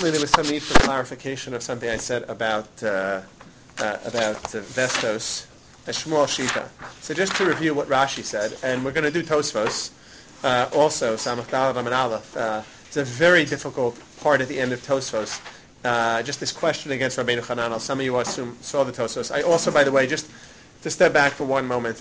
Evidently, there was some need for clarification of something I said about Vestos, Shmuel Shita. So just to review what Rashi said, and we're going to do Tosfos also, Samach Daled Amud Aleph. It's a very difficult part at the end of Tosfos. Just this question against Rabbeinu Hananel. Some of you assume saw the Tosfos. I also, by the way, just to step back for one moment,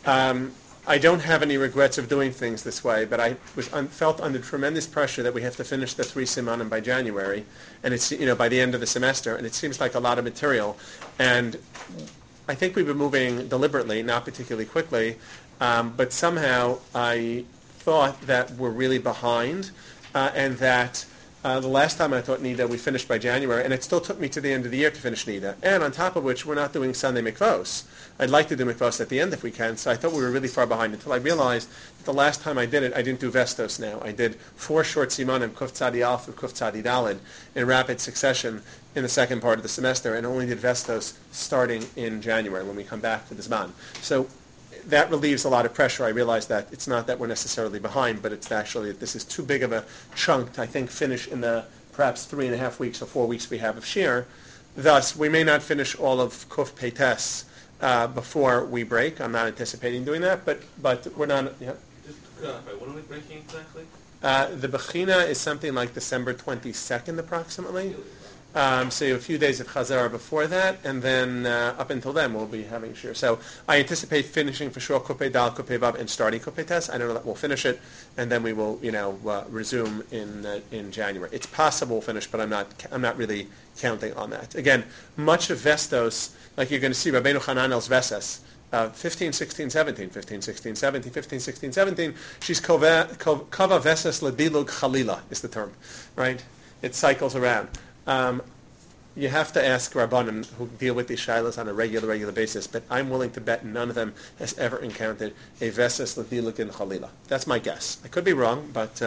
I don't have any regrets of doing things this way, but I felt under tremendous pressure that we have to finish the 3 simanim by January, and it's by the end of the semester, and it seems like a lot of material. And I think we've been moving deliberately, not particularly quickly, but somehow I thought that we're really behind, and that the last time I taught Nida, we finished by January, and it still took me to the end of the year to finish Nida. And on top of which, we're not doing Sunday mikvos. I'd like to do mikvos at the end if we can, so I thought we were really far behind until I realized that the last time I did it, I didn't do Vestos now. I did 4 short simanim, Kuf Tzadi Alf and Kuf Tzadi Daled, in rapid succession in the second part of the semester, and only did Vestos starting in January when we come back to the Zman. So that relieves a lot of pressure. I realize that it's not that we're necessarily behind, but it's actually that this is too big of a chunk to, I think, finish in the perhaps 3.5 weeks or 4 weeks we have of Shir. Thus, we may not finish all of Kuf Peites before we break. I'm not anticipating doing that, but we're not. Yeah. Just to clarify, when are we breaking exactly? The Bechina is something like December 22nd, approximately. So you have a few days of Chazara before that, and then up until then we'll be having Shir. So I anticipate finishing for sure Kupei Dal, Kupei Vav, and starting Kupei Tes. I don't know that we'll finish it, and then we will, resume in January. It's possible we'll finish, but I'm not really counting on that. Again, much of Vestos, like you're going to see Rabbeinu Hananel's Veses, 15, 16, 17, 15, 16, 17, 15, 16, 17. She's kava Veses ledilug chalila is the term, right? It cycles around. You have to ask Rabbanim who deal with these shilas on a regular basis, but I'm willing to bet none of them has ever encountered a Veses ledilug in chalila. That's my guess. I could be wrong, but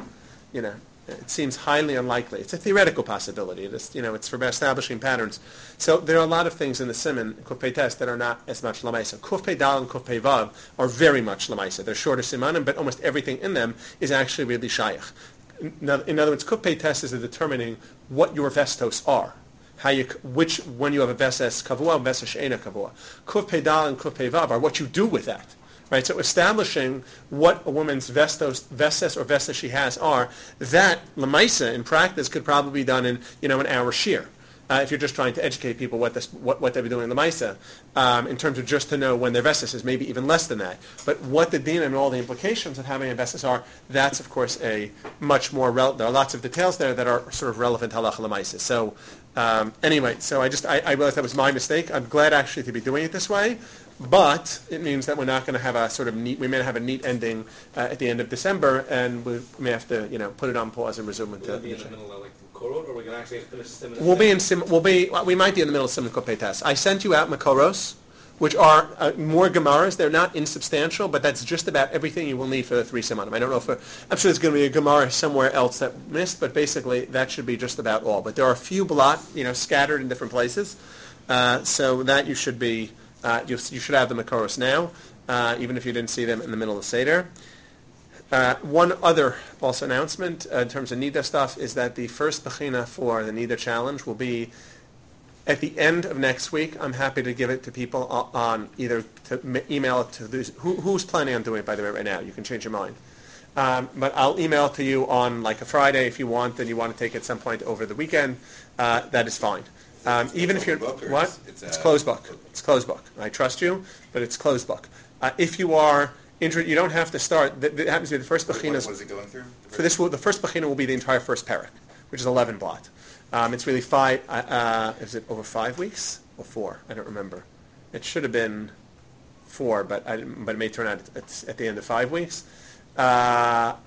it seems highly unlikely. It's a theoretical possibility. It's for establishing patterns. So there are a lot of things in the Siman, Kufpei Tes, that are not as much Lamaisa. Kufpei Dal and Kufpei Vav are very much Lamaisa. They're shorter Simanim, but almost everything in them is actually really Shaykh. In other words, Kufpei Tes is determining what your Vestos are. When you have a Veses Kavua and Veses She'ena Kavua. Kufpei Dal and Kufpei Vav are what you do with that. Right, so establishing what a woman's Veses or Vestas she has are, that Lamaisa in practice could probably be done in an hour Shir. If you're just trying to educate people what they'll be doing in Lamaisa, in terms of just to know when their Vestas is, maybe even less than that. But what the din and all the implications of having a Vestas are, that's of course a much more there are lots of details there that are sort of relevant to Halacha Lamaisa. So anyway, so I realized that was my mistake. I'm glad actually to be doing it this way. But it means that we're not going to have a sort of neat. We may have a neat ending at the end of December, and we may have to, put it on pause and resume it. Will it be in the middle of Korot, or are we going to actually finish Siman? We might be in the middle of Siman Kopei Tes. I sent you out Makoros, which are more Gemaras. They're not insubstantial, but that's just about everything you will need for the 3 Simanim. I don't know I'm sure there's going to be a Gemara somewhere else that missed, but basically that should be just about all. But there are a few blot, scattered in different places, so that you should be. You should have the Makoros now, even if you didn't see them in the middle of the Seder. One other false announcement in terms of Nida stuff is that the first Bechina for the Nida Challenge will be at the end of next week. I'm happy to give it to people on either to email it to those. Who's planning on doing it, by the way, right now? You can change your mind. But I'll email it to you on like a Friday if you want, and you want to take it at some point over the weekend. That is fine. Even if you're it's closed book. It's closed book. I trust you, but it's closed book. If you are interested, you don't have to start. That happens to be the first bechina. What is it going through? For this, the first bechina will be the entire first parak, which is 11 blot. It's really 5. Is it over 5 weeks or 4? I don't remember. It should have been 4, but it may turn out it's at the end of 5 weeks. So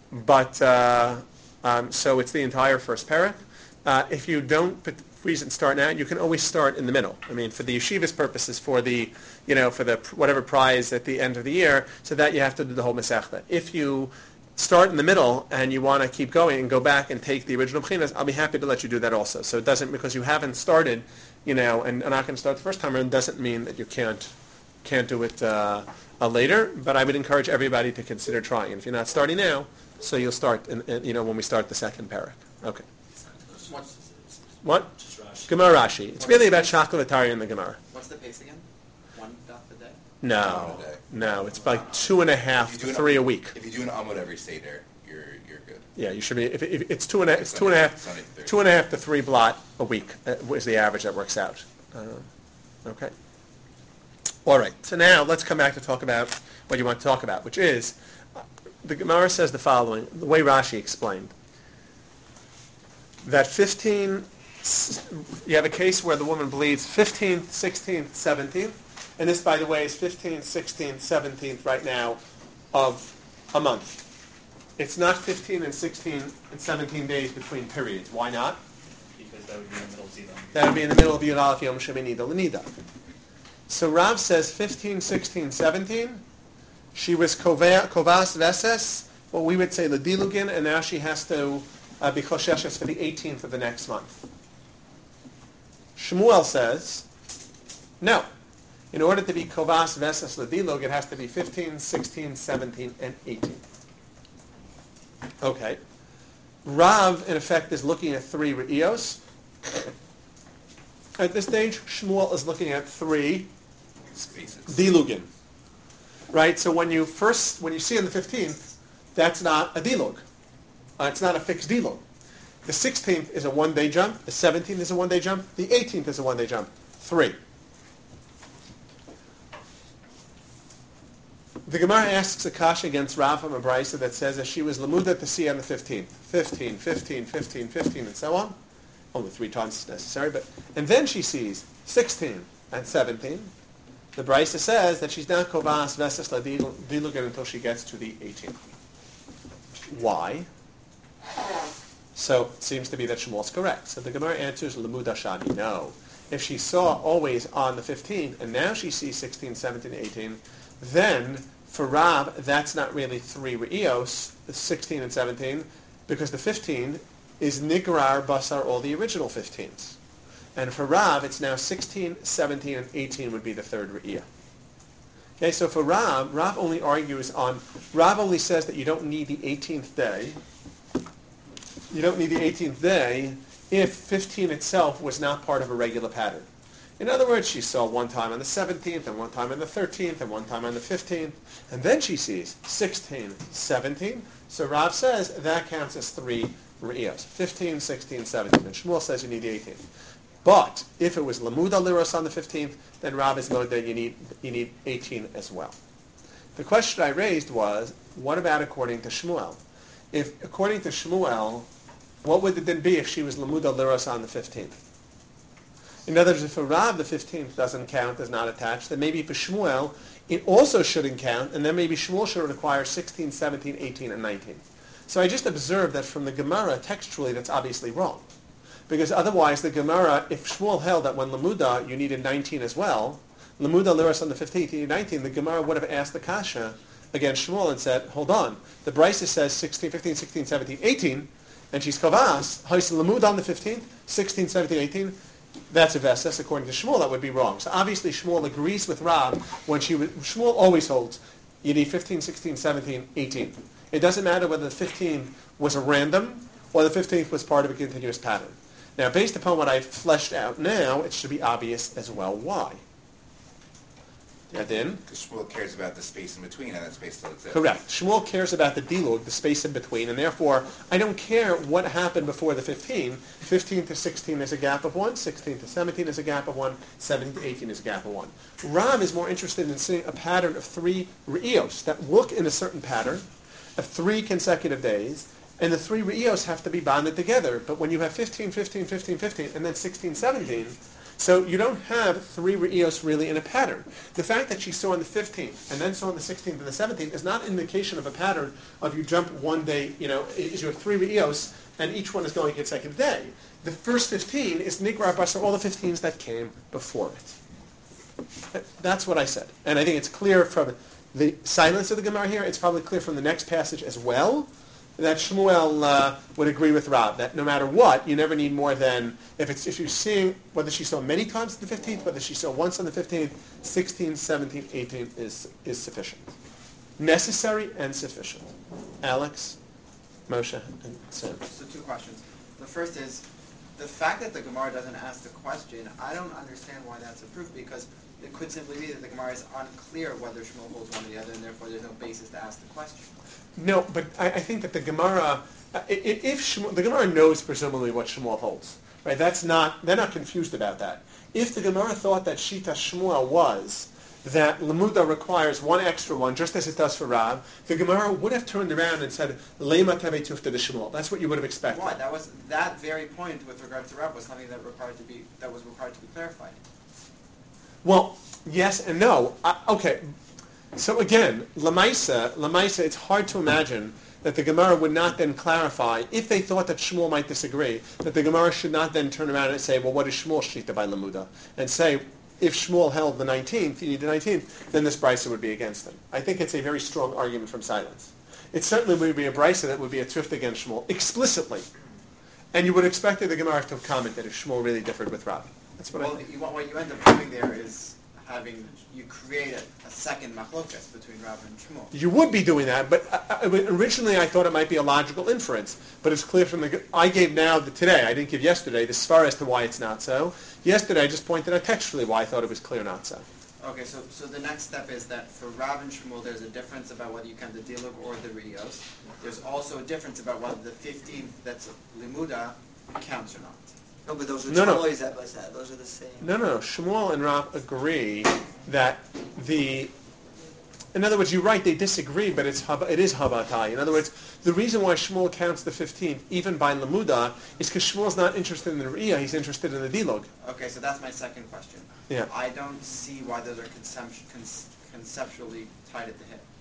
it's the entire first parak. If you don't reason start now, you can always start in the middle. I mean, for the yeshiva's purposes, for the whatever prize at the end of the year, so that you have to do the whole Masechta. If you start in the middle and you want to keep going and go back and take the original Bchinas, I'll be happy to let you do that also. So it doesn't, because you haven't started, and are not going to start the first time, it doesn't mean that you can't do it later. But I would encourage everybody to consider trying. And if you're not starting now, so you'll start when we start the second parak. Okay. What? Just Rashi. Gemara Rashi. It's really about Shakavatari in the Gemara. What's the pace again? One daf a day? No. It's like 2.5 to 3 a week. If you do an Amud every Seder, you're good. Yeah, you should be. If it's two and a half to 3 blot a week is the average that works out. Okay. All right. So now let's come back to talk about what you want to talk about, which is the Gemara says the following: the way Rashi explained that 15. You have a case where the woman bleeds 15th, 16th, 17th, and this, by the way, is 15th, 16th, 17th right now of a month. It's not 15 and 16 and 17 days between periods. Why not? Because that would be in the middle of Zidon. That would be in the middle of Yud Aleph Yom Shemini L'Nida. So Rav says 15, 16, 17. She was Kovas Veses, what we would say L'Dilugin, and now she has to be Chosheshes for the 18th of the next month. Shmuel says, no. In order to be Kovas Veses L'Dilug, it has to be 15, 16, 17, and 18. Okay. Rav, in effect, is looking at 3 Re'iyos. At this stage, Shmuel is looking at 3 Dilugin. Right? So when you see on the 15th, that's not a Dilug. It's not a fixed Dilug. The 16th is a one-day jump. The 17th is a one-day jump. The 18th is a one-day jump. 3. The Gemara asks a kasha against Rav from a brisa that says that she was lamuda to see on the 15th. 15, 15, 15, 15, and so on. Only 3 times is necessary. And then she sees 16 and 17. The brisa says that she's not kovas veses ladilugan until she gets to the 18th. Why? So it seems to be that Shmuel's correct. So the Gemara answers lamuda shani. No. If she saw always on the 15th, and now she sees 16, 17, 18, then for Rav, that's not really 3 Re'iyos, the 16 and 17, because the 15 is Nigrar Basar, all the original 15s. And for Rav, it's now 16, 17, and 18 would be the 3rd Re'iyah. Okay, so for Rav only says that you don't need the 18th day. You don't need the 18th day if 15 itself was not part of a regular pattern. In other words, she saw one time on the 17th, and one time on the 13th, and one time on the 15th, and then she sees 16, 17. So Rav says that counts as 3 Re'iyos, 15, 16, 17. And Shmuel says you need the 18th. But if it was Lamuda Liros on the 15th, then Rav is going that you need 18 as well. The question I raised was, what about according to Shmuel? If according to Shmuel, what would it then be if she was Lamuda Liros on the 15th? In other words, if for Rav the 15th doesn't count, is not attached, then maybe for Shmuel it also shouldn't count, and then maybe Shmuel should require 16, 17, 18, and 19. So I just observed that from the Gemara, textually, that's obviously wrong. Because otherwise the Gemara, if Shmuel held that when Lamuda you needed 19 as well, Lamuda Liros on the 15th you need 19, the Gemara would have asked the Kasha against Shmuel and said, hold on, the Brisa says 16, 15, 16, 17, 18, and she's Kavas, Hais Lamuda on the 15th, 16, 17, 18, that's a Veses. According to Shmuel, that would be wrong. So obviously Shmuel agrees with Rav when Shmuel always holds you need 15, 16, 17, 18. It doesn't matter whether the 15 was a random or the 15th was part of a continuous pattern. Now, based upon what I've fleshed out now, it should be obvious as well why. Yadin? Because Shmuel cares about the space in between, and that space still exists. Correct. Shmuel cares about the dilug, the space in between, and therefore I don't care what happened before the 15. 15 to 16 is a gap of 1, 16 to 17 is a gap of 1, 17 to 18 is a gap of 1. Rav is more interested in seeing a pattern of 3 re'iyos that look in a certain pattern of 3 consecutive days, and the 3 re'iyos have to be bonded together. But when you have 15, 15, 15, 15, and then 16, 17, so you don't have 3 re'iyos really in a pattern. The fact that she saw on the 15th and then saw on the 16th and the 17th is not an indication of a pattern of you jump one day, is you have 3 re'iyos and each one is going consecutive day. The first 15 is Nigrar Basar, all the 15s that came before it. That's what I said. And I think it's clear from the silence of the Gemara here, it's probably clear from the next passage as well, that Shmuel would agree with Rav, that no matter what, you never need more than, if you're seeing whether she saw many times on the 15th, whether she saw once on the 15th, 16, 17, 18 is sufficient. Necessary and sufficient. Alex, Moshe, and Sam. So 2 questions. The first is, the fact that the Gemara doesn't ask the question, I don't understand why that's a proof, because it could simply be that the Gemara is unclear whether Shmuel holds one or the other, and therefore there's no basis to ask the question. No, but I think that the Gemara, if Shmuel, the Gemara knows presumably what Shmuel holds, right? They're not confused about that. If the Gemara thought that Shita Shmuel was that Lamuda requires one extra one, just as it does for Rav, the Gemara would have turned around and said, Lema Teve Tufta de Shmuel. That's what you would have expected. Why? That very point with regard to Rav was something that was required to be clarified. Well, yes and no. Okay. So again, Lamaisa, it's hard to imagine that the Gemara would not then clarify, if they thought that Shmuel might disagree, that the Gemara should not then turn around and say, well, what is Shmuel's Shita by Lamuda? And say, if Shmuel held the 19th, you need the 19th, then this brisa would be against him. I think it's a very strong argument from silence. It certainly would be a brisa that would be a tuft against Shmuel, explicitly. And you would expect the Gemara to have commented if Shmuel really differed with Rav. That's what I think. What you end up doing there is you create a second machlokas between Rav and Shmuel. You would be doing that, but originally I thought it might be a logical inference. But it's clear from I gave today, I didn't give yesterday, the svar as to why it's not so. Yesterday I just pointed out textually why I thought it was clear not so. Okay, so the next step is that for Rav and Shmuel there's a difference about whether you count the dilug or the riyos. There's also a difference about whether the 15th that's limuda counts or not. No, but those are No. Those are the same. No. Shmuel and Rav agree that in other words, you're right, they disagree, but it is habatai. In other words, the reason why Shmuel counts the 15th, even by Lamuda, is because Shmuel's not interested in the Riyah, he's interested in the Dilog. Okay, so that's my second question. Yeah. I don't see why those are conceptually tied at the hip.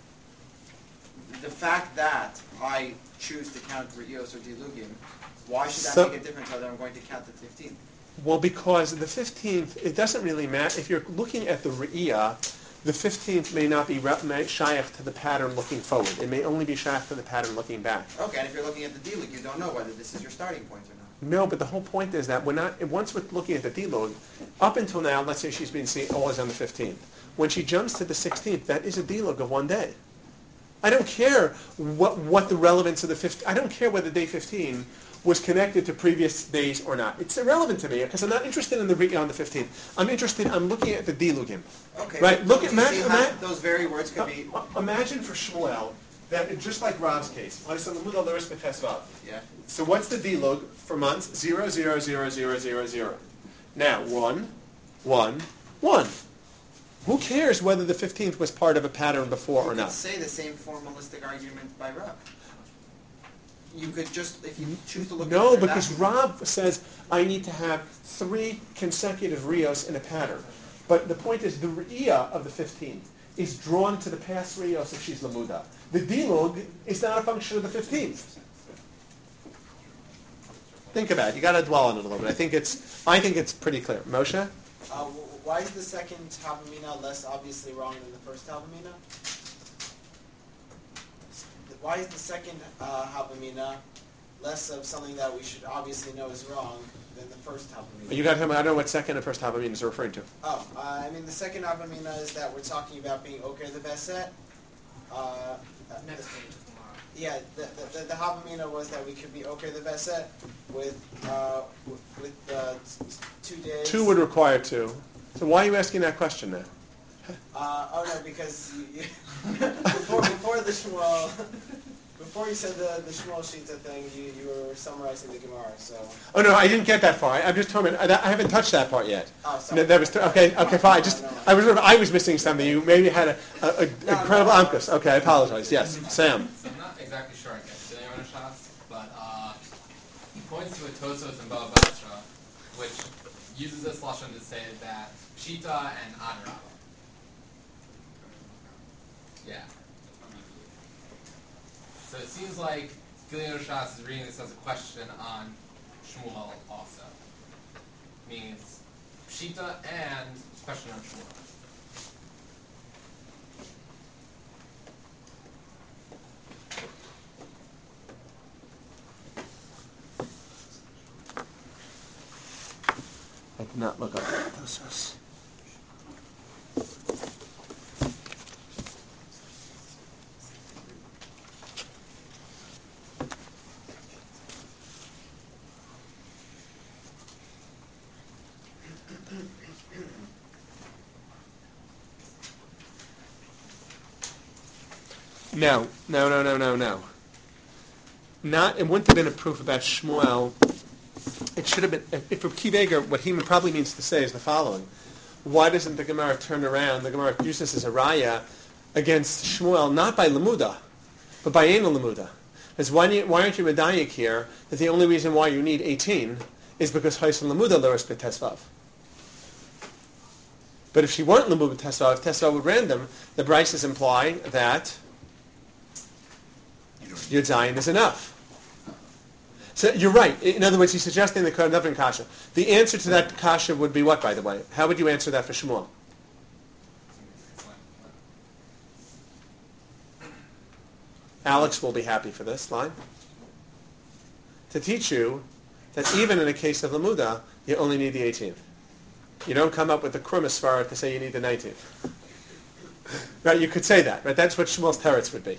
The fact that I choose to count Riyos or Dilugim, why should that make a difference whether I'm going to count the 15th? Well, because the 15th, it doesn't really matter. If you're looking at the Riyah, the 15th may not be shaykh to the pattern looking forward. It may only be shaykh to the pattern looking back. Okay, and if you're looking at the dilug, you don't know whether this is your starting point or not. No, but the whole point is that once we're looking at the dilug, up until now, let's say she's been always on the 15th. When she jumps to the 16th, that is a dilug of one day. I don't care what the relevance of the 15th, I don't care whether day 15 was connected to previous days or not. It's irrelevant to me because I'm not interested in the Riyah on the 15th. I'm looking at the dilugim. Okay. Right? Imagine those very words could be. Imagine for Shmuel that just like Rav's case. Yeah. So what's the dilug for months? 0, 0, 0, 0, 0, 0. Now 1, 1, 1. Who cares whether the 15th was part of a pattern before or not? You could say the same formalistic argument by Rav. You could just, if you choose to look at it. No, because Rav says I need to have 3 consecutive Rios in a pattern. But the point is the Riyah of the 15th is drawn to the past Rios if she's Lamuda. The Dilug is not a function of the 15th. Think about it. You got to dwell on it a little bit. I think it's pretty clear. Moshe? Why is the second Havamina less obviously wrong than the first Havamina? Why is the second Havamina less of something that we should obviously know is wrong than the first Havamina? You got him. I don't know what second and first Havamina is referring to. The second Havamina is that we're talking about being okay the Beset. Next page tomorrow. Yeah, the Havamina was that we could be okay the Beset with 2 days. 2 would require 2. So why are you asking that question now? Because before the Shmuel, before you said the Shmuel Shita thing, you were summarizing the Gemara. So. Oh no, I didn't get that far. I'm just talking. I haven't touched that part yet. Oh, sorry. No, that was okay, fine. I was missing something. You maybe had a incredible amkus. Okay, I apologize. Yes, Sam. So I'm not exactly sure I get Gilead Shas, but he points to a Tosos and Baba Basra, which uses this lashon to say that Pshita and Adrabah. Yeah. So it seems like Gilead Shas is reading this as a question on Shmuel also. Means Pshita and question on Shmuel. I did not look up Tosos. No. Not. It wouldn't have been a proof about Shmuel. It should have been. If Reb Kiva Eger, what he probably means to say is the following: why doesn't the Gemara turn around? The Gemara uses this as a raya against Shmuel, not by Lamuda, but by Eina Lamuda. Because why aren't you medayik here that the only reason why you need 18 is because Chayson Lamuda Leros B'Tesvav? But if she weren't Lamuda B'Tesvav, if Tesvav would random, the Brises imply that Yud Zayin is enough. So you're right. In other words, he's suggesting the Kohen Kasha. The answer to that Kasha would be what, by the way? How would you answer that for Shmuel? Alex will be happy for this line. To teach you that even in a case of Lamuda, you only need the 18th. You don't come up with the Krumas Svara to say you need the 19th. Right? You could say that. Right? That's what Shmuel's teretz would be.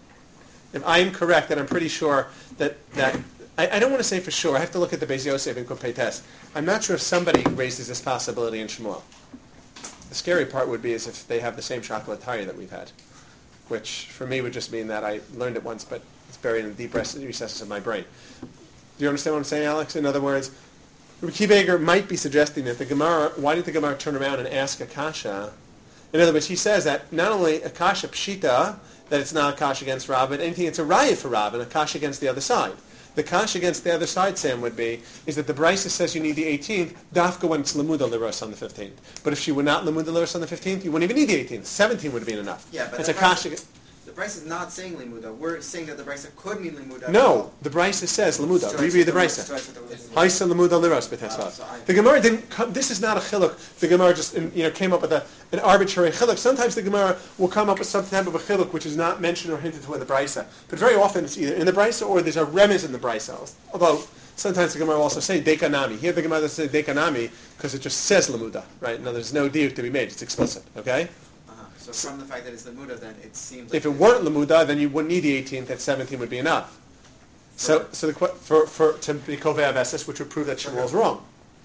If I am correct, and I'm pretty sure that I don't want to say for sure. I have to look at the Beis Yosef and Kupei Tes. I'm not sure if somebody raises this possibility in Shmuel. The scary part would be is if they have the same chocolate tire that we've had, which for me would just mean that I learned it once, but it's buried in the deep recesses of my brain. Do you understand what I'm saying, Alex? In other words, Reb Kiva Eger might be suggesting that the Gemara, why did the Gemara turn around and ask Akasha? In other words, he says that not only Akasha Pshita, that it's not Akasha against Rav, but anything it's a raya for Rav, and Akasha against the other side. The Kasha against the other side, Sam, would be, is that the Brisa says you need the 18th, dafka when it's Lamuda Liros on the 15th. But if she were not Lamuda Liros on the 15th, you wouldn't even need the 18th. 17 would have been enough. Yeah, but it's the Brisa is not saying Limuda. We're saying that the Brisa could mean Limuda. No, the Brisa says Lamuda. Reread the Brisa. Haisa Lamuda Liros b'Tesvav. The Gemara didn't come, this is not a chiluk. The Gemara just came up with an arbitrary chiluk. Sometimes the Gemara will come up with some type of a chiluk which is not mentioned or hinted to in the Brisa. But very often it's either in the Brisa or there's a remez in the Brisa. Although sometimes the Gemara will also say Dekanami. Here the Gemara doesn't say Dekanami because it just says Lamuda, right? No, there's no diuk to be made. It's explicit, okay? So from the fact that it's Lamuda, then it seems like... If it weren't Lamuda, then you wouldn't need the 18th, that 17 would be enough. So to be Kovei Avesis, which would prove that Shmuel's wrong.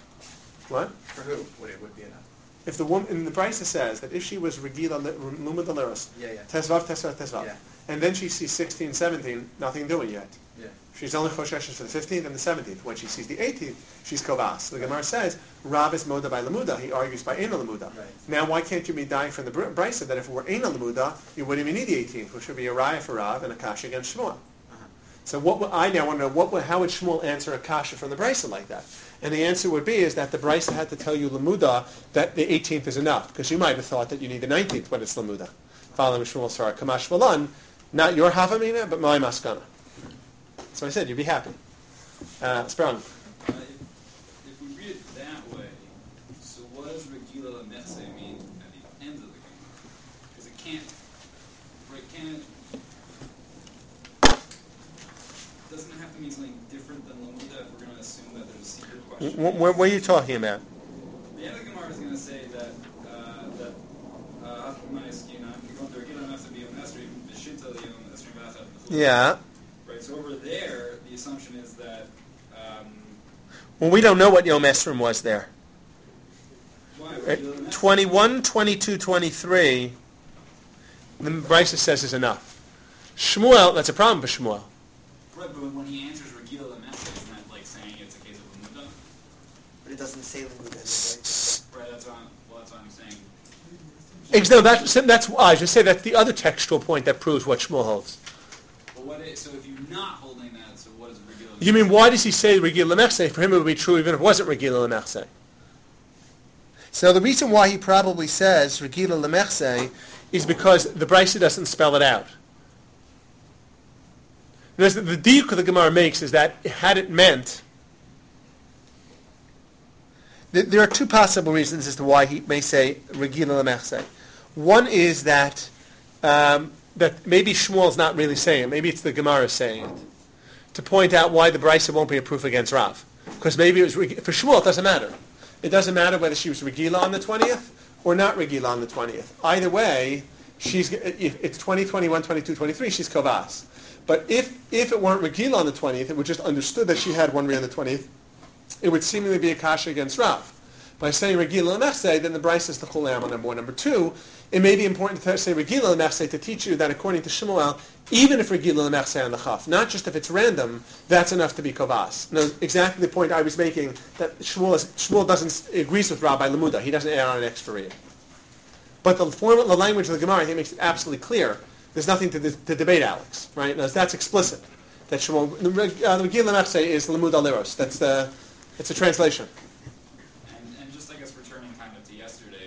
What? For who would be enough? If the woman, in the Brisa says that if she was Regila Lumad Liros, Tesvav, and then she sees 16, 17, nothing doing yet. Yeah. She's only Chosheshes for the 15th and the 17th. When she sees the 18th, she's Kovas. The Gemara says, Rav is Moda by Lamuda. He argues by Eina Lamuda. Right. Now, why can't you be dying from the Brisa that if it were Eina Lamuda, you wouldn't even need the 18th, which would be a Raya for Rav and a Kasha against Shmuel. So I now want to know, how would Shmuel answer a Kasha from the Brisa like that? And the answer would be is that the Brisa had to tell you Lamuda that the 18th is enough, because you might have thought that you need the 19th when it's Lamuda. Following Shmuel's Sarah, Kamash Malan, not your Havamina, but my Maskana. So I said, you'd be happy. Sprung. If we read it that way, so what does Regila Lametse mean at the end of the Gemara? Because it doesn't it have to mean something different than Lamuda if we're going to assume that there's a secret question? What are you talking about? The end of the Gemara is going to say that yeah. Right, so over there, the assumption is that... well, we don't know what Yom Esrim was there. Why? 21, 22, 23, the Brisa says is enough. Shmuel, that's a problem for Shmuel. Right, but when he answers Regila Lametse, isn't that like saying it's a case of Lamuda? But it doesn't say Lamuda. Right, that's what I'm saying. No, that's I should say that's the other textual point that proves what Shmuel holds. So if you're not holding that, so what is Regila Lametse? You mean, why does he say Regila Lametse? For him it would be true even if it wasn't Regila Lametse. So the reason why he probably says Regila Lametse is because the Brisa doesn't spell it out. The diuk the Gemara makes is that had it meant... There are two possible reasons as to why he may say Regila Lametse. One is that maybe Shmuel's not really saying it. Maybe it's the Gemara saying it. To point out why the Brisa won't be a proof against Rav. Because maybe it was... For Shmuel, it doesn't matter. It doesn't matter whether she was Regila on the 20th or not Regila on the 20th. Either way, if it's 20, 21, 22, 23, she's Kovas. But if it weren't Regila on the 20th, it would just understood that she had one Re on the 20th, it would seemingly be a kasha against Rav. By saying Regila Lemechse, then the Bryce is the Chulam on number one. Number two, it may be important to say Regila Lemechse to teach you that according to Shmuel, even if Regila Lemechse on the Chaf, not just if it's random, that's enough to be Kovas. Now, exactly the point I was making, that Shmuel agrees with Rabbi Lamuda. He doesn't add on an extra read. But the language of the Gemara, I think, makes it absolutely clear. There's nothing to debate, Alex, right? Now, that's explicit. That Shmuel, the Regila Lemechse is Lamud Aliros. It's a translation. And just, I guess, returning kind of to yesterday,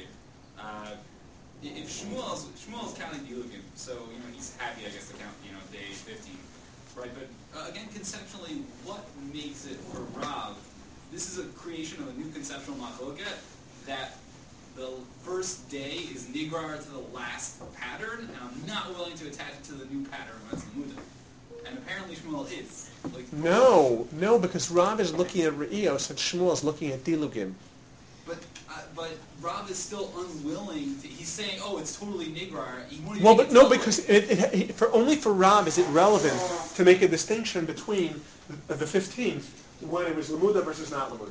if Shmuel's counting Dilugim, so, he's happy, I guess, to count, day 15, right? But, again, conceptually, what makes it for Rav, this is a creation of a new conceptual machloket, that the first day is nigrar to the last pattern, and I'm not willing to attach it to the new pattern when it's Lamuda. And apparently Shmuel is. No, because Rav is looking at Re'ios and Shmuel is looking at Dilugim. But Rav is still unwilling to. He's saying, "Oh, it's totally nigrar." Because only for Rav is it relevant to make a distinction between the 15th when it was Lamuda versus not Lamuda.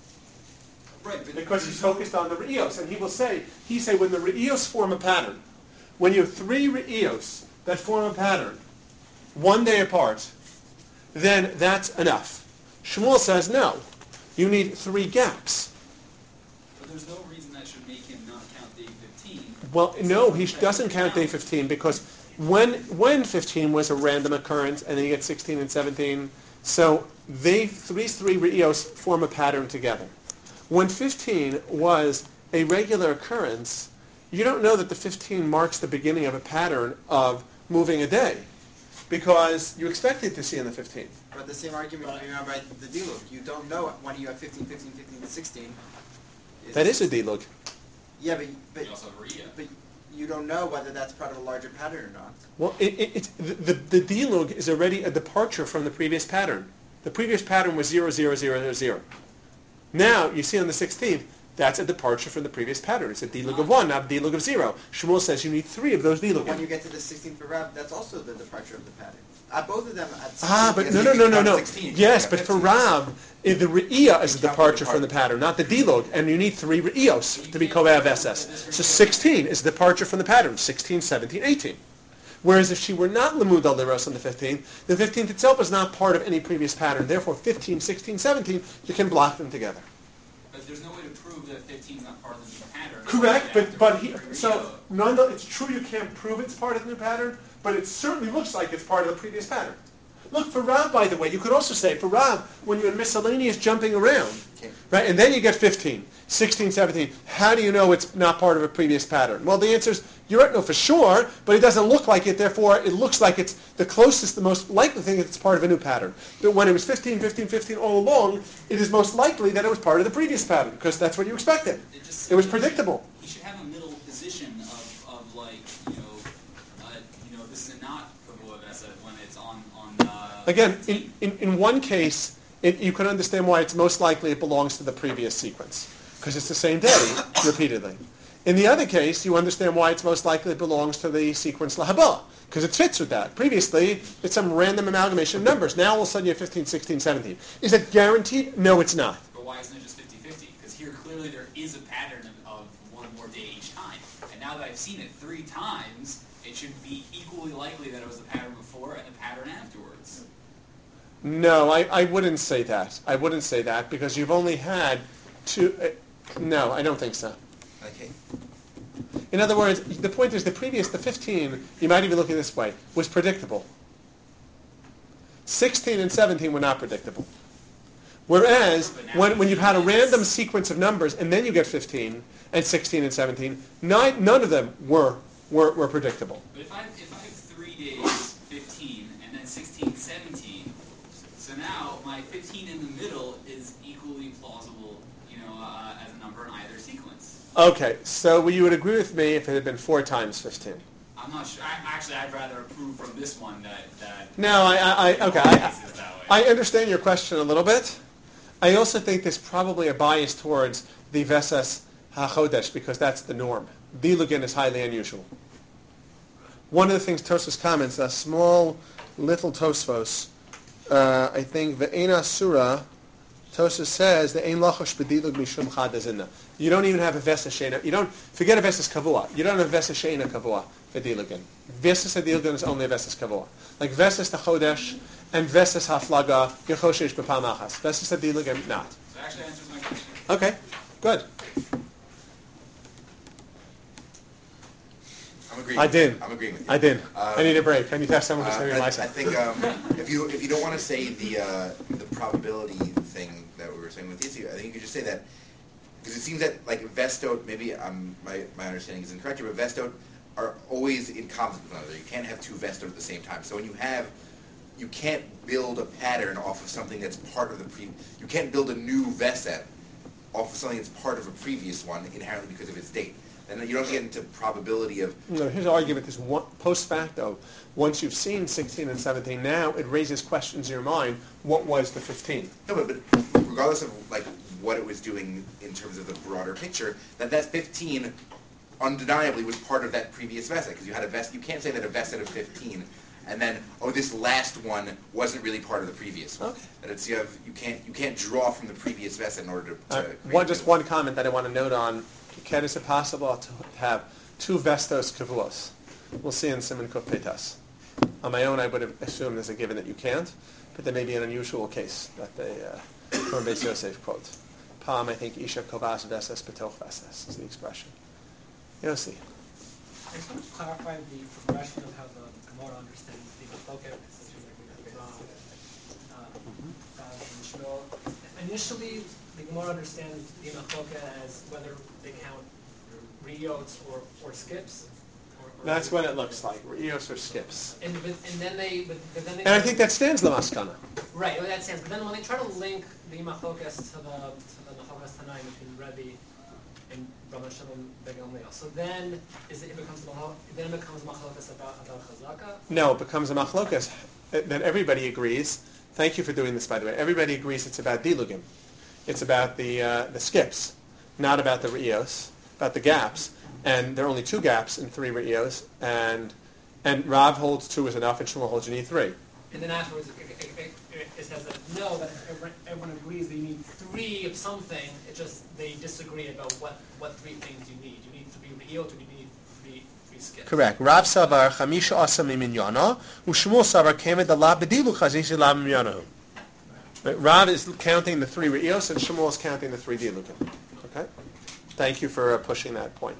Right, because he's focused on the Re'ios, and he say when the Re'ios form a pattern, when you have three Re'ios that form a pattern, one day apart, then that's enough. Shmuel says no, you need 3 gaps. But there's no reason that should make him not count day 15. Well, no, he doesn't count day 15 because when 15 was a random occurrence, and then you get 16 and 17, so these 3 Re'ios form a pattern together. When 15 was a regular occurrence, you don't know that the 15 marks the beginning of a pattern of moving a day, because you expected to see in the 15th. But the same argument can be made by the Dilug. You don't know when you have 15, 15, 15, and 16. That is a Dilug. Yeah, but You also have Riyah. but you don't know whether that's part of a larger pattern or not. Well, the Dilug is already a departure from the previous pattern. The previous pattern was 0, 0, 0, 0. Now, you see on the 16th, that's a departure from the previous pattern. It's a Dilug of 1, not a Dilug of 0. Shmuel says you need 3 of those Dilugim. When you get to the 16th for Rav, that's also the departure of the pattern. Both of them at 16. But because no. 16, Yes, yeah, but for 15. Rav, the Re'iyah is a You count departure the from the pattern, not the Dilug, and you need 3 Re'iyos to be Kovev SS. So 16 is a departure from the pattern, 16, 17, 18. Whereas if she were not Lamud al-Liros on the 15th itself is not part of any previous pattern. Therefore, 15, 16, 17, you can block them together. But there's no way to prove that 15 is not part of the new pattern. Correct, So it's true you can't prove it's part of the new pattern, but it certainly looks like it's part of the previous pattern. Look, for Rav, by the way, you could also say, for Rav, when you're in miscellaneous jumping around, right, and then you get 15, 16, 17, how do you know it's not part of a previous pattern? Well, the answer is, you don't know for sure, but it doesn't look like it, therefore it looks like it's the closest, the most likely thing that it's part of a new pattern. But when it was 15, 15, 15 all along, it is most likely that it was part of the previous pattern, because that's what you expected. It was predictable. He should have a middle position of like, this is not Kavua Vesa when it's on Again, in one case, you can understand why it's most likely it belongs to the previous sequence, because it's the same day repeatedly. In the other case, you understand why it's most likely it belongs to the sequence Lahaba, because it fits with that. Previously, it's some random amalgamation of numbers. Now, all of a sudden, you have 15, 16, 17. Is it guaranteed? No, it's not. But why isn't it just 50-50? Because here, clearly, there is a pattern of one more day each time. And now that I've seen it 3 times, it should be equally likely that it was the pattern before and the pattern afterwards. No, I wouldn't say that. I wouldn't say that, because you've only had 2... no, I don't think so. Okay. In other words, the point is the 15, you might even look at it this way, was predictable. 16 and 17 were not predictable. Whereas, when you've had a random sequence of numbers, and then you get 15, and 16 and 17, none of them were predictable. But if I have 3 days, 15, and then 16, 17, so now my 15 in the middle is equally plausible, as a number in either sequence. Okay, so you would agree with me if it had been 4 times 15. I'm not sure. I'd rather approve from this one that. No, I understand your question a little bit. I also think there's probably a bias towards the Vesas HaChodesh, because that's the norm. Dilugin is highly unusual. One of the things Tosfos comments, a small little Tosfos, I think Ve'ena Surah, Tosha says the ein lachosh bedilug mishum chadazina. You don't even have a vesa sheina. You don't forget a vesas kavua. You don't have a vesa sheina kavua for dilugin. Vesas dilugin is only a vesas kavua. Like vesas tachodesh and vesas haflaga yechoshesh b'pamachas. Vesas dilugin not. That actually answers my question. Okay, good. I'm agreeing. I with you. did. I'm agreeing with you. I did. I need a break. I need to have someone who's going to I realize think if you don't want to say the probability thing that we were saying with Yitzhak, I think you could just say that because it seems that like vestot, maybe my understanding is incorrect, but vestot are always in conflict with one another. You can't have two vestot at the same time. So when you can't build a pattern off of something that's part of the you can't build a new veset off of something that's part of a previous one inherently because of its date. And you don't get into probability of... No, his argument is post facto. Once you've seen 16 and 17, now it raises questions in your mind. What was the 15? No, but regardless of like what it was doing in terms of the broader picture, that 15 undeniably was part of that previous veset because you had a veset. You can't say that a veset of 15 and then this last one wasn't really part of the previous one. Okay. That it's you can't draw from the previous veset in order to One comment that I want to note on. Ken, is it possible to have two vestos kavuos? We'll see in Simon Kuf Petas. On my own, I would have assumed as a given that you can't, but there may be an unusual case that they, from Beis Yosef quote. Palm, I think, Isha kovas veses betoch veses is the expression. Yossi. I just wanted to clarify the progression of how the Gemara understands the Machloket, since you're like Rav and Shmuel. Initially, the Gemara understands the Machloket as whether they count riots or skips. That's what it looks like, Rios or skips. And then they. And I think that stands the maskana. Right, well, that stands. But then when they try to link the Machloket to the Machloket Tanaim between Rebbe and Rabban Shimon ben Gamliel, so then it becomes Machlokas about Chazaka. No, it becomes a machlokas. Then everybody agrees. Thank you for doing this, by the way. Everybody agrees it's about dilugim. It's about the skips, not about the re'iyos, about the gaps. And there are only two gaps in three re'iyos, and Rav holds two is enough, and Shmuel holds you need three. And then afterwards, it says that no, that everyone agrees that you need three of something. It just they disagree about what three things you need. You need three re'iyot, or you need three skips. Correct. Rav savar chamisha asam iminyana, u'Shmuel savar kemed ala bedilu chazish la minyanahu. Rav is counting the three re'iyos, and Shmuel is counting the three dilukim. Okay? Thank you for pushing that point.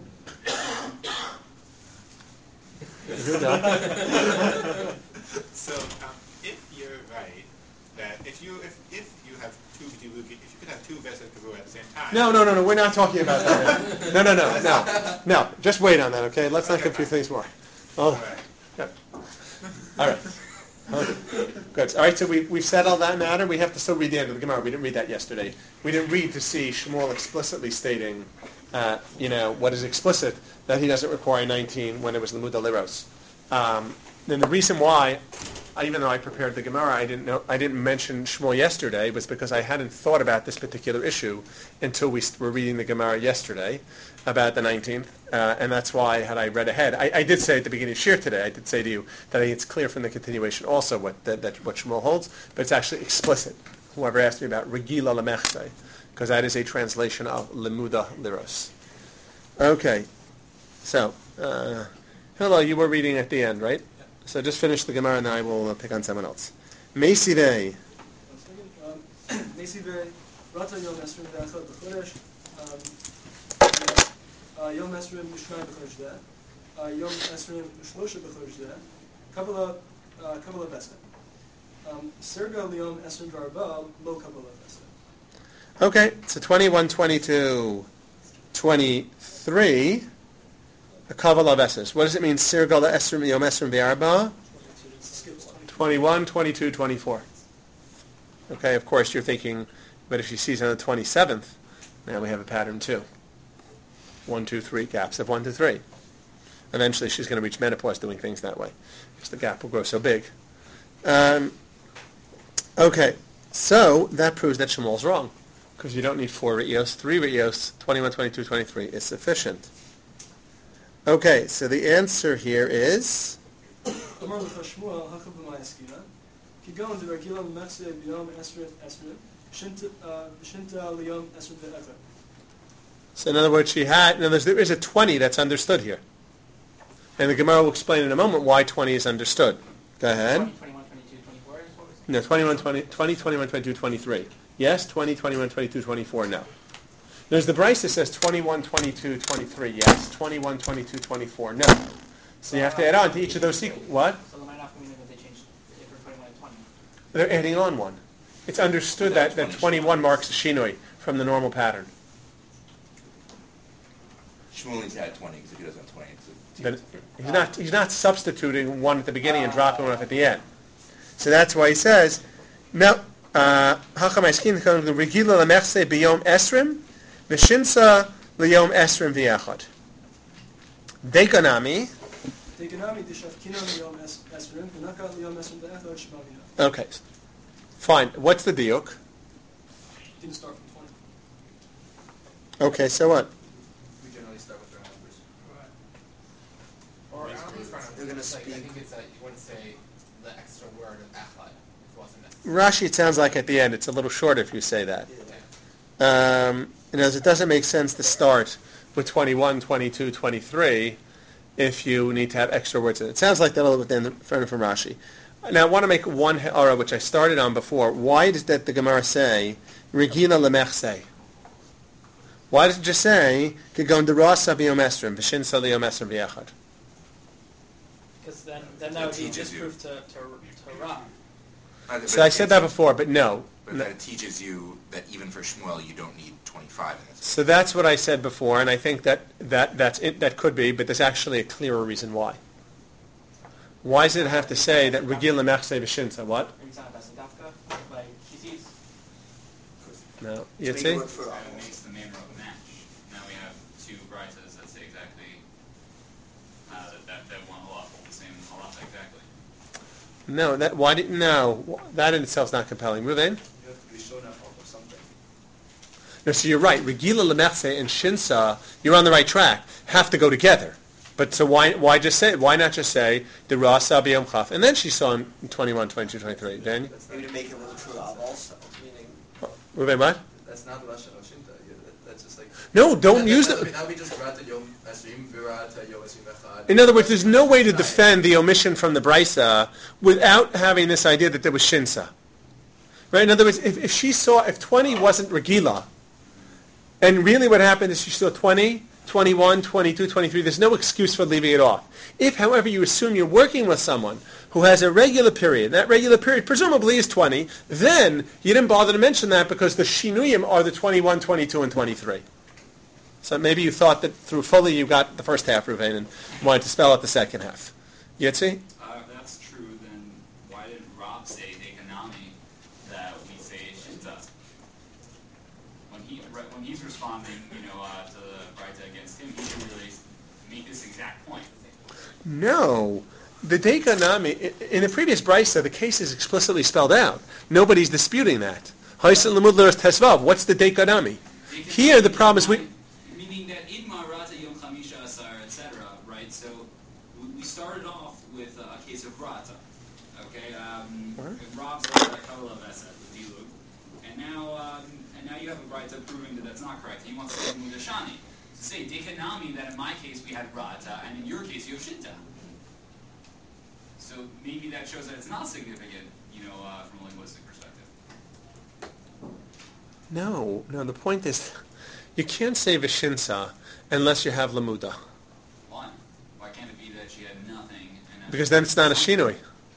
So, if you're right, that if you have two dilukim, if you could have two vesed kavua at the same time. No, we're not talking about that. No. Just wait on that, okay? Let's not confuse things more. All right. Good. All right, so we've settled that matter. We have to still read the end of the Gemara. We didn't read that yesterday. We didn't read to see Shmuel explicitly stating, what is explicit, that he doesn't require 19 when it was Limud Liros. Then the reason why, even though I prepared the Gemara, I didn't mention Shmuel yesterday was because I hadn't thought about this particular issue until we were reading the Gemara yesterday about the 19th, and that's why had I read ahead. I did say at the beginning of Shir today, I did say to you that I think it's clear from the continuation also what Shmuel holds, but it's actually explicit. Whoever asked me about Regila Lemechse, because that is a translation of Limuda Liros. Okay, so, hello, you were reading at the end, right? So just finish the Gemara and then I will pick on someone else. Meisivei. Meisivei, Rata Yom Esrim Ve'achot B'chodesh, Yom Esrim Mishnai B'chodesh Deh, Yom Esrim Shlosha B'chodesh Deh, Kabbalah Vesed. Serga L'Yom Esrim V'Arba, Lo Kabbalah Vesed. Okay, so 21, 22, 23. A Kabbalah Veses. What does it mean? Sirgal Esrim Yom Esrim V'Arba? 21, 22, 24. Okay, of course you're thinking, but if she sees on the 27th, now we have a pattern too. 1, 2, 3, gaps of 1 to 3. Eventually she's going to reach menopause doing things that way, because the gap will grow so big. Okay, so that proves that Shmuel's wrong, because you don't need 4 re'iyos. 3 re'iyos, 21, 22, 23 is sufficient. Okay, so the answer here is... Shinta liyom esrim ve'echad. So in other words, there is a 20 that's understood here. And the Gemara will explain in a moment why 20 is understood. Go ahead. 20, 21, 22, 24 is what we're saying? No, 20, 21, 22, 23. Yes, 20, 21, 22, 24, no. There's the Bryce that says 21, 22, 23, yes. 21, 22, 24, no. So you have to add on to each of those sequences. What? So the minor meaning that they changed it from 21 to 20. They're adding on one. It's understood that 21 marks a shinoi from the normal pattern. Shmuel needs to add 20 because if he doesn't have 20, it's He's not substituting one at the beginning and dropping one off at the end. So that's why he says, Regila lemechse biyom esrim, v'shinsa liyom esrim v'yachad. Dekanami. Dekanami dishavkina liyom esrim, v'naka liyom esrim ve'echad shmavina. Okay, fine. What's the diuk? Didn't start from 20. Okay, so what? We generally start with our numbers. Or They're going to I speak. think it's you wouldn't say the extra word of echad if it wasn't necessary. Rashi, it sounds like at the end. It's a little short if you say that. It doesn't make sense to start with 21, 22, 23 if you need to have extra words in it. It sounds like that a little bit in front from Rashi. Now, I want to make one ha'ara, which I started on before. Why does that the Gemara say, Regila lemechse? Why does it just say, Kegon derasa b'yom esrim, v'shinsa liyom esrim v'yachad? Because then that would be disproof to Ra. So I said that before, but no. But that it teaches you that even for Shmuel, you don't need 25 in this. So that's what I said before, and I think that's it, that could be, but there's actually a clearer reason why. Why does it have to say that Regil lemechse v'shinsa? What? Like he sees. No. Make Yitzi? work for So it makes the manner of a match. Now we have two brightas that say exactly that one halach hold the same halach exactly. No, that in itself is not compelling. Move in. You have to be shown up of something. No, so you're right. Regila lemechse and shinsa, you're on the right track. Have to go together. But so why not just say the rasa b'yom chaf, and then she saw in 21, 22, 23. Daniel? Maybe to make it a little true also, meaning Move in what? That's not Lashon Oshinta. That's just like... No, don't use it. Now we just brought Yom Esrim, Virata, Yom Esrim Echad. In other words, there's no way to defend the omission from the brisa without having this idea that there was shinsa. Right? In other words, if 20 wasn't regila, and really what happened is she saw 20, 21, 22, 23, there's no excuse for leaving it off. If, however, you assume you're working with someone who has a regular period, that regular period presumably is 20, then you didn't bother to mention that because the shinuyim are the 21, 22, and 23. So maybe you thought that through fully you got the first half, Ruvain, and wanted to spell out the second half. Yitzi? That's true, then why did Rob say Dekanami that we say Shinta? When he's responding, to the Braita against him, he should really make this exact point. No. The Dekanami, in the previous brisa, the case is explicitly spelled out. Nobody's disputing that. What's the Dekanami? Here the problem is Meaning that Idma Rata Yom Chamisha Asar, etc., right? So we started off with a case of Rata, okay? And Rob's a couple of Esed with Dilug. And now you have a Braita proving that that's not correct. He wants to say Mudashani. To say Dekanami that in my case we had Rata, and in your case you have Shinta. So maybe that shows that it's not significant, from a linguistic perspective. No, the point is, you can't say Vishinsa unless you have Lamuda. Why? Why can't it be that she had nothing? Because then it's not a Shinui.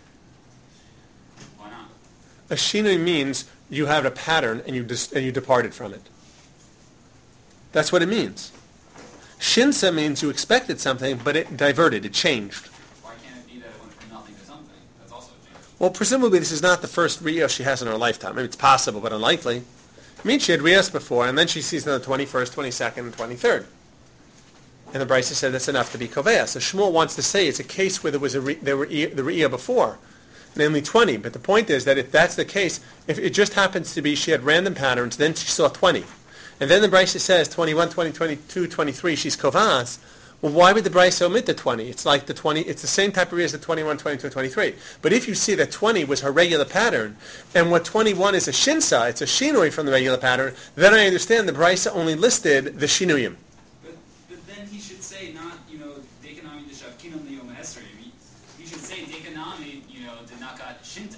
Why not? A Shinui means you had a pattern and you departed from it. That's what it means. Shinsa means you expected something, but it diverted, it changed. Why can't it be that it went from nothing to something? That's also a change. Well, presumably this is not the first Riyah she has in her lifetime. Maybe it's possible, but unlikely. I mean, she had Riyahs before, and then she sees them the 21st, 22nd, and 23rd. And the Brisa said that's enough to be Kovea. So Shmuel wants to say it's a case where there was the Riyah before, namely 20. But the point is that if that's the case, if it just happens to be she had random patterns, then she saw 20. And then the Brisa says 21, 20, 22, 23, she's Kovas. Well, why would the Brisa omit the 20? It's like the 20. It's the same type of read as the 21, 22, 23. But if you see that 20 was her regular pattern, and what 21 is a shinsa, it's a shinui from the regular pattern, then I understand the Brisa only listed the shinuyim. But then he should say not, Dekanami Deshavkinam Liyom Esrei. He should say Dekanami, did not got Shinta.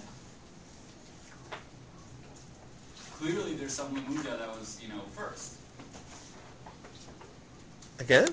Clearly there's some Lamuda that was, first. Again?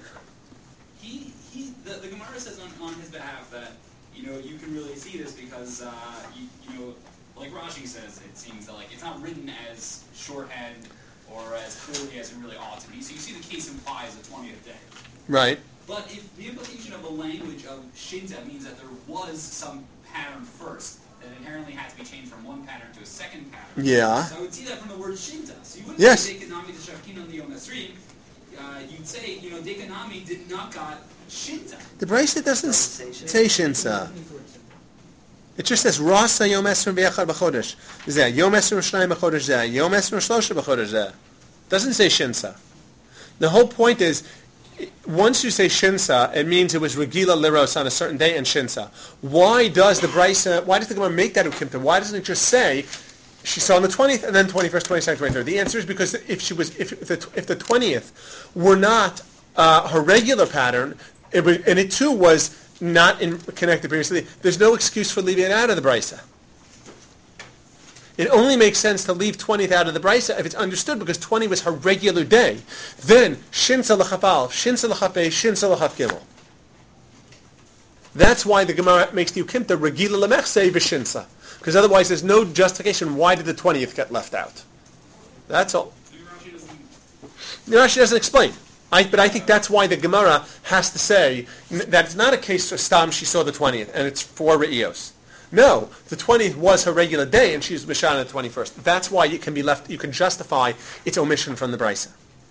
The Gemara says on his behalf that, you can really see this because, like Rashi says, it seems that, it's not written as shorthand or as clearly as it really ought to be. So you see the case implies the 20th day. Right. But if the implication of the language of Shinta means that there was some pattern first, that inherently had to be changed from one pattern to a second pattern. Yeah. So I would see that from the word Shinta. So you wouldn't Yes. say Dekanami Deshavkinam Liyom Esrei. You'd say, Dekanami did not got Shinta. The Brisa doesn't say shinsa. It just says Rasa Yom Esrim B'Echad B'Chodesh. Zeh Yom Esrim Shnayim B'Chodesh Zeh Yom Esrim Shlosha B'Chodesh Zeh. Doesn't say shinsa. The whole point is, once you say shinsa, it means it was regila liros on a certain day and shinsa. Why does the Gemara make that ukimta? Why doesn't it just say she saw on the 20th and then 21st, 22nd, 23rd? The answer is because if the 20th were not her regular pattern, and it too was not connected previously, there's no excuse for leaving it out of the brisa. It only makes sense to leave 20th out of the brisa if it's understood because 20 was her regular day. Then shinsa l'chapal, shinsa l'chapei, shinsa l'chap gimel. That's why the Gemara makes the ukimta regila lemechsei v'shinsa, because otherwise there's no justification. Why did the 20th get left out? That's all. Rashi doesn't explain. But I think that's why the Gemara has to say that it's not a case of Stam she saw the 20th and it's 4 Re'iyos. No, the 20th was her regular day and she's Mishana the 21st. That's why it can be left, you can justify its omission from the Brisa.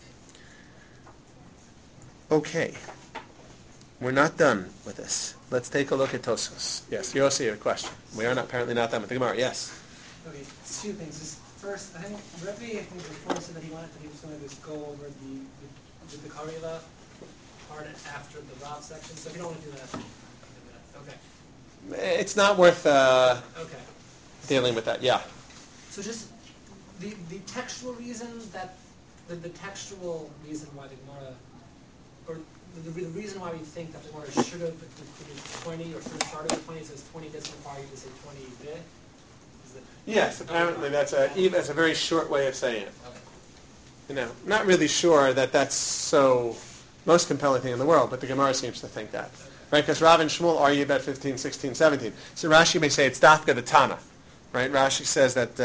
Okay. We're not done with this. Let's take a look at Tosfos. Yes, Yossi, a question. We are apparently not done with the Gemara. Yes? Okay, two things. First, I think Rebbe before said that he was going to just go over the Karila part after the Rav section. So if you don't want to do that, okay. It's not worth Okay. dealing with that. Yeah. So just the textual reason that the textual reason why the Gemara, or the reason why we think that the Gemara should have included 20 or should have started with 20, says 20 doesn't require you to say 20 bit. Yes, apparently that's a very short way of saying it. Not really sure that that's so most compelling thing in the world, but the Gemara seems to think that. Right? Because Rav and Shmuel argue about 15, 16, 17. So Rashi may say it's Dafka the Tana. Right? Rashi says that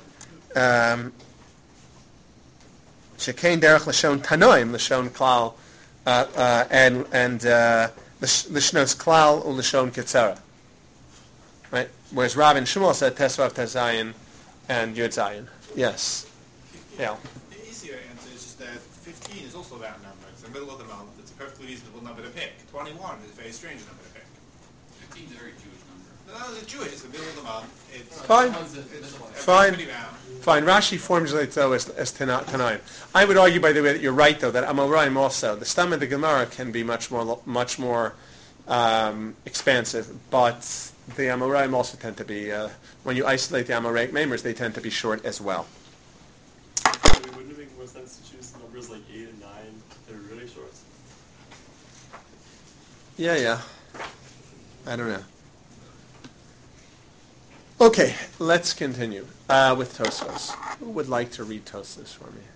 Shekain Derech Lashon Tanoim, Lashon Klal, and Lishnos Klal Lashon Ketzera. Right? Whereas Rav and Shmuel said Tesvav Tezayin and Yud Zayin. Yes. Yeah. The easier answer is just that 15 is also that number. It's the middle of the month. It's a perfectly reasonable number to pick. 21 is a very strange number to pick. 15 is a very Jewish number. No, it's Jewish. It's the middle of the month. It's Fine. Fine. pretty round. Fine. Rashi formulates though as Tanaim. I would argue, by the way, that you're right though that Amoraim also the stam of the Gemara can be much more expansive, but the Amoraim also tend to be when you isolate the Amoraic Mamers, they tend to be short as well. Wouldn't it make more sense to choose numbers like 8 and 9 that are really short? Yeah. I don't know. Okay, let's continue with Tosfos. Who would like to read Tosfos for me?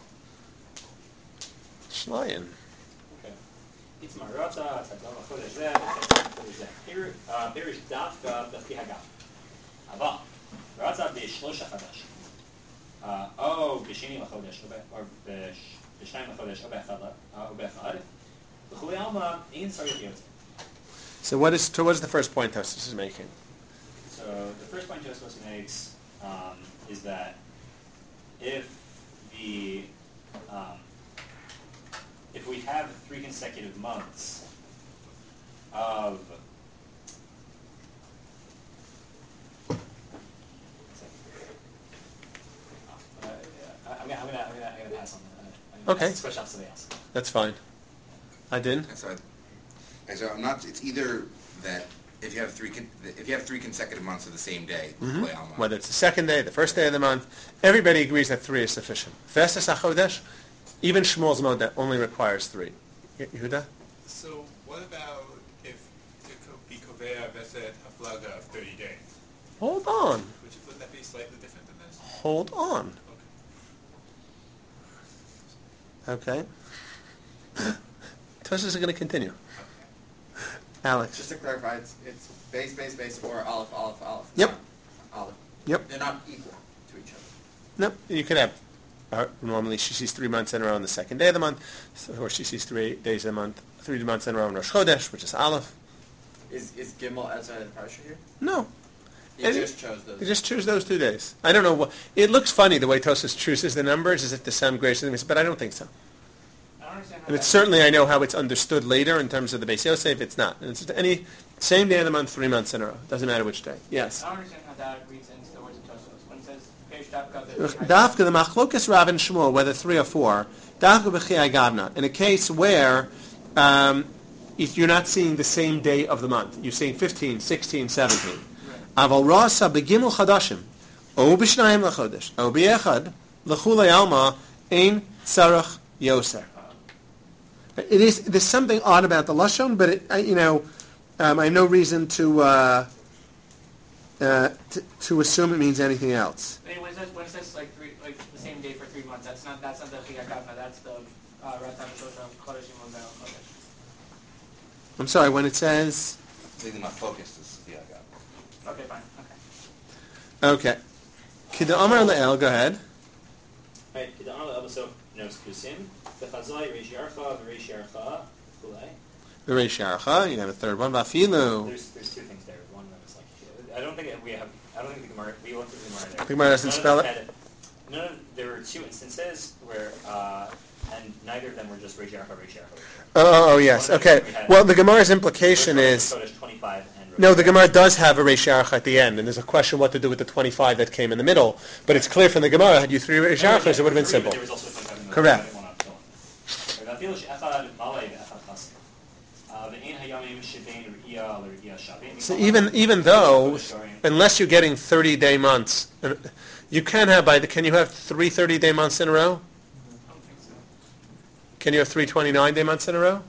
Shnayan. Itzmar Rata, Tzadam HaChodesh Zeh, Tzadam Pirish Dafka B'Chi Hagam. Ava, Rata B'Shlosh HaChadash. O B'Shini LaChodesh, or B'Shnayim LaChodesh, O B'Echad. B'Chuli Alma, Ein Sarich Yotze. So what is the first point Tosfos is making? So the first point Tosfos makes is that if we have 3 consecutive months of I'm gonna pass on that. Okay. Switch off somebody else. That's fine. I didn't. So I'm not. It's either that if you have three consecutive months of the same day, Whether it's the second day, the first day of the month, everybody agrees that 3 is sufficient. Vestes HaChodesh, even Shmuel's Moed only requires 3. Yehuda? So what about if to be Kovea Veset Haflaga of 30 days? Hold on. Would that be slightly different than this? Hold on. Okay. Tosas is going to continue. Alex. Just to clarify, it's base, or aleph. Yep. Aleph. Yep. They're not equal to each other. No, you could have. Normally, she sees 3 months in a row on the second day of the month, or she sees 3 days a month, 3 months in a row on Rosh Chodesh, which is Aleph. Is Gimel outside of the parsha here? No. You just chose those. You just choose those 2 days. I don't know what. It looks funny the way Tosas chooses the numbers, as if to some greater, but I don't think so. And it's certainly, I know how it's understood later in terms of the Beis Yosef. It's not. And it's just any same day of the month, 3 months in a row. Doesn't matter which day. Yes. I don't understand how that reads into the words of Tosfos. When it says Peish Dafka, Dafka, the Machlokas Rav and Shmuel, whether 3 or 4, Dafka b'chiyai gavna. In a case where if you're not seeing the same day of the month, you're seeing 15, 16, 17. Aval rasa begimel chadashim, o b'shnayim lachodesh, o b'echad l'chulei alma ein tzarach yoser. There's something odd about the lashon, but I have no reason to assume it means anything else. When it says like the same day for 3 months, that's not the Chiyah Gavna, that's the Ratam Shosha Chodeshim Mozel Chodesh. I'm sorry, when it says. I think my focus is Okay, fine. Okay. Kida Amar Le'el, go ahead. Right, Kida Amar Le'el, so Nos Kusim, Bechazai, Reish Yarcha, Reish Yarcha, Kulei. The Reish Yarcha, you have a third one, Vafilu. There's 2 things there. One that was like, I don't think the Gemara, we looked at the Gemara there. The Gemara doesn't spell it? There were 2 instances where, and neither of them were just Reish Yarcha, Reish Yarcha. Oh, yes, okay. Well, the Gemara's implication is. No, the Gemara does have a Reish Yarcha at the end, and there's a question what to do with the 25 that came in the middle. But it's clear from the Gemara, had you 3 Reish Yarchas, it would have been simple. Correct. So even though, unless you're getting 30-day months, you can have can you have 3 30-day months in a row? Can you have 3 29-day months in a row?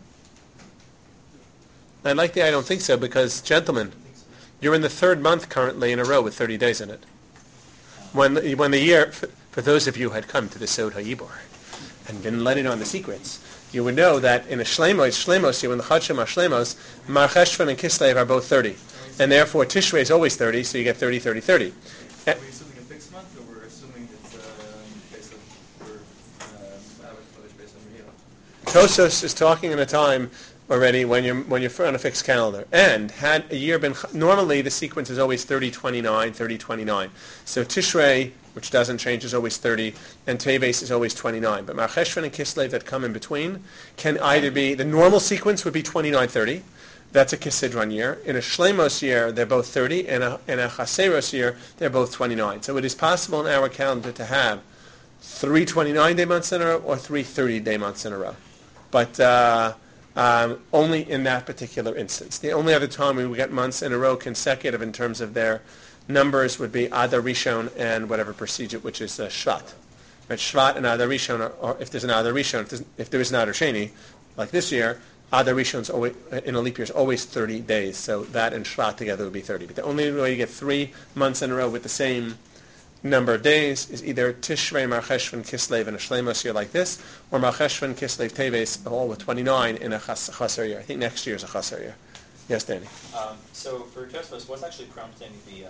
I don't think so, because, gentlemen, you're in the 3rd month currently in a row with 30 days in it. When the year, for those of you who had come to the Sod HaYibor and been let in on the secrets, you would know that in a Shlemos, when the Chadshim are Shlemos, Mar Cheshvan and Kislev are both 30. And therefore, Tishrei is always 30, so you get 30, 30, 30. Are we assuming a fixed month, or we're assuming it's based on average Chodesh based on Real? Tosos is talking in a time already when you're on a fixed calendar. And had a year been, normally the sequence is always 30-29, 30-29. So Tishrei, which doesn't change, is always 30, and Teves is always 29. But Mar Cheshvan and Kislev that come in between can either be, the normal sequence would be 29-30. That's a Kisidron year. In a Shlemos year, they're both 30, and in a Chaseros year, they're both 29. So it is possible in our calendar to have 3 29-day months in a row or 3 30-day months in a row. But only in that particular instance. The only other time we would get months in a row consecutive in terms of their numbers would be Adar Rishon and whatever precedes it, which is Shvat. Right? Shvat and Adar Rishon, or if there's an Adar Rishon, if there is an Adar Sheni, like this year, Adar Rishon's always, in a leap year, is always 30 days. So that and Shvat together would be 30. But the only way you get 3 months in a row with the same number of days is either Tishrei, Mar Cheshvan, Kislev in a Shlemos year like this, or Mar Cheshvan, Kislev, Teves, all with 29 in a Chaser year. I think next year is a Chaser year. Yes, Danny. So for Tosfos, what's actually prompting the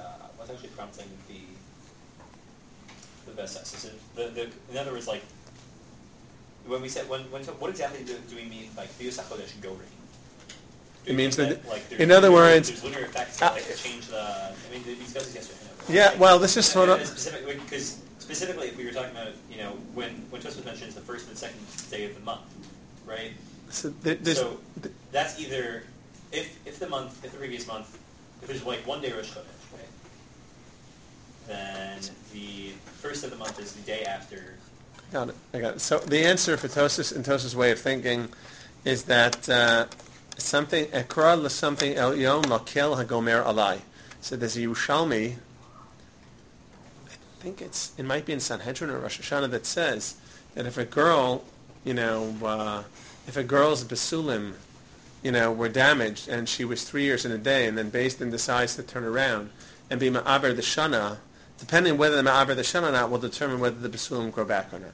Vesas? Is it in other words, like when we said what exactly do we mean by Bius HaChodesh and Govri? It means that, like, in other words, there's lunar effects that change the. I mean, we discussed this yesterday. Yeah, well, this is sort of because specifically, if we were talking about, when Tosfos mentions the 1st and 2nd day of the month, right? So that's either if the previous month, if there's like 1 day Rosh Chodesh, right? Then the 1st of the month is the day after. I got it. So the answer for Tosfos and Tosfos' way of thinking is that something ekra something elyon lakel hagomer alai. So there's a Yerushalmi. I think it might be in Sanhedrin or Rosh Hashanah that says that if a girl, if a girl's basulim, were damaged and she was 3 years in a day, and then Beis Din decides to turn around and be ma'aber the shana, depending on whether the ma'aber the shana or not, will determine whether the basulim grow back or not.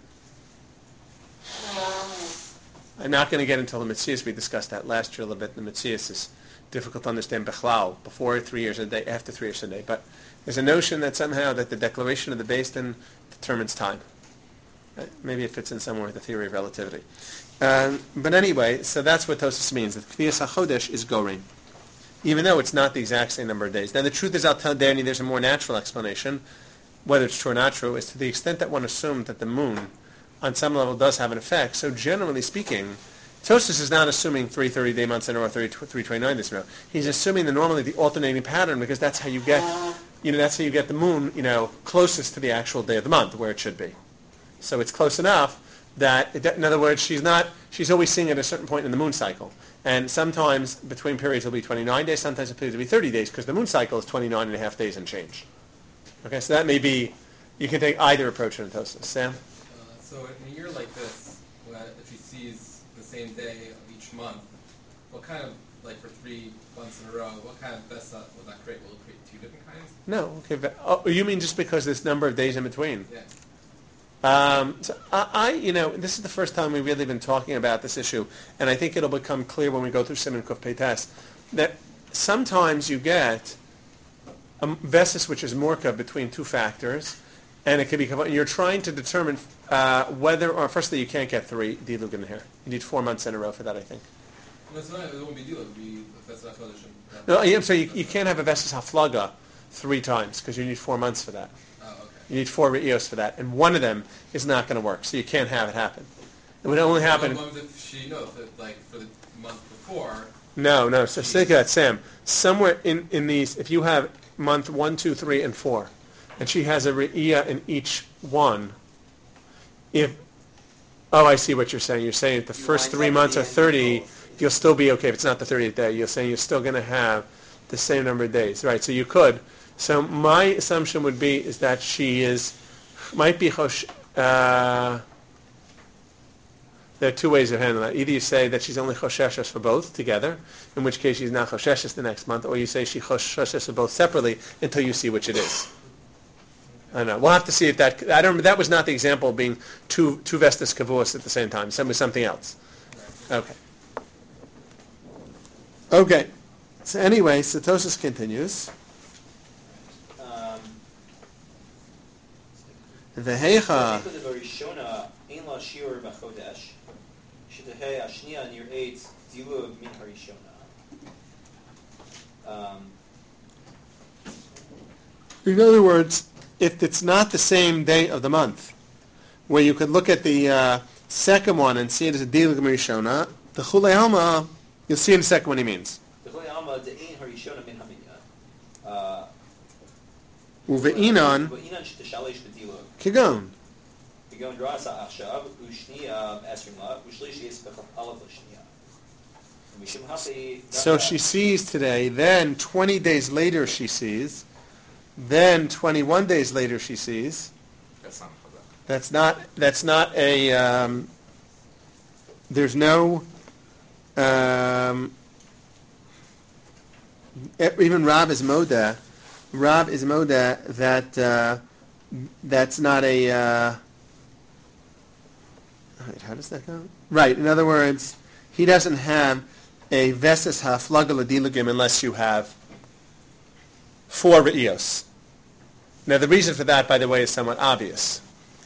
I'm not going to get into the Metzias. We discussed that last year a little bit. The Metzias is difficult to understand bechlal, before 3 years a day, after 3 years a day. But there's a notion that somehow that the declaration of the Beis Din determines time. Maybe it fits in somewhere with the theory of relativity. But anyway, so that's what Tosfos means, that Kviyas HaChodesh is Gorim, even though it's not the exact same number of days. Now the truth is, I'll tell Danny, there's a more natural explanation, whether it's true or not true, is to the extent that one assumed that the moon, on some level, does have an effect. So generally speaking, Tosfos is not assuming 3 30-day months in a row, 329 days in a row. He's assuming normally the alternating pattern, because that's how you get, that's how you get the moon, closest to the actual day of the month, where it should be. So it's close enough that, in other words, she's always seeing at a certain point in the moon cycle. And sometimes between periods it'll be 29 days, sometimes periods will be 30 days, because the moon cycle is 29 and a half days and change. Okay, so that may be, you can take either approach in Tosfos. Sam? So in a year like this, if she sees the same day of each month, what kind of, for 3 months in a row, what kind of Besa will that create? Will it create 2 different kinds? No. Okay. Oh, you mean just because there's number of days in between? Yeah. So this is the first time we've really been talking about this issue, and I think it'll become clear when we go through Siman Kuf Peites, that sometimes you get a Vesis which is Morka between 2 factors, and it can be, you're trying to determine whether, or firstly, you can't get 3 Dilug in here. You need 4 months in a row for that, I think. No, it's not, it won't be Dilug, it will be Vesis HaChodesh. No, I'm sorry, you can't have a Vesis HaFlaga 3 times, because you need 4 months for that. You need 4 re'iyos for that, and one of them is not going to work, so you can't have it happen. It would only happen. If she knows that, for the month before. No. So think of that, Sam. Somewhere in these, if you have month 1, 2, 3, and 4, and she has a re'iyah in each one, I see what you're saying. You're saying if the first 3 months are 30, you'll still be okay if it's not the 30th day. You're saying you're still going to have the same number of days, right? So you could. So my assumption would be is that she might be chosh. There are 2 ways of handling that. Either you say that she's only chosheshes for both together, in which case she's not chosheshes the next month, or you say she chosheshes for both separately until you see which it is. I don't know. We'll have to see if that. That was not the example of being two vestas kavuos at the same time. Some was something else. Okay. So anyway, Tosfos continues. V'heicha. In other words, if it's not the same day of the month, where you could look at the second one and see it as a Dilug Rishona, the Chulei Alma, you'll see in the second one he means. Uve'inan Kigon. So she sees today, then 20 days later she sees, then 21 days later she sees. That's not a, there's no, even Rav is Moda that that's not a, how does that go? Right, in other words, he doesn't have a Vesis HaFlaga L'Dilugim unless you have 4 re'iyos. Now the reason for that, by the way, is somewhat obvious.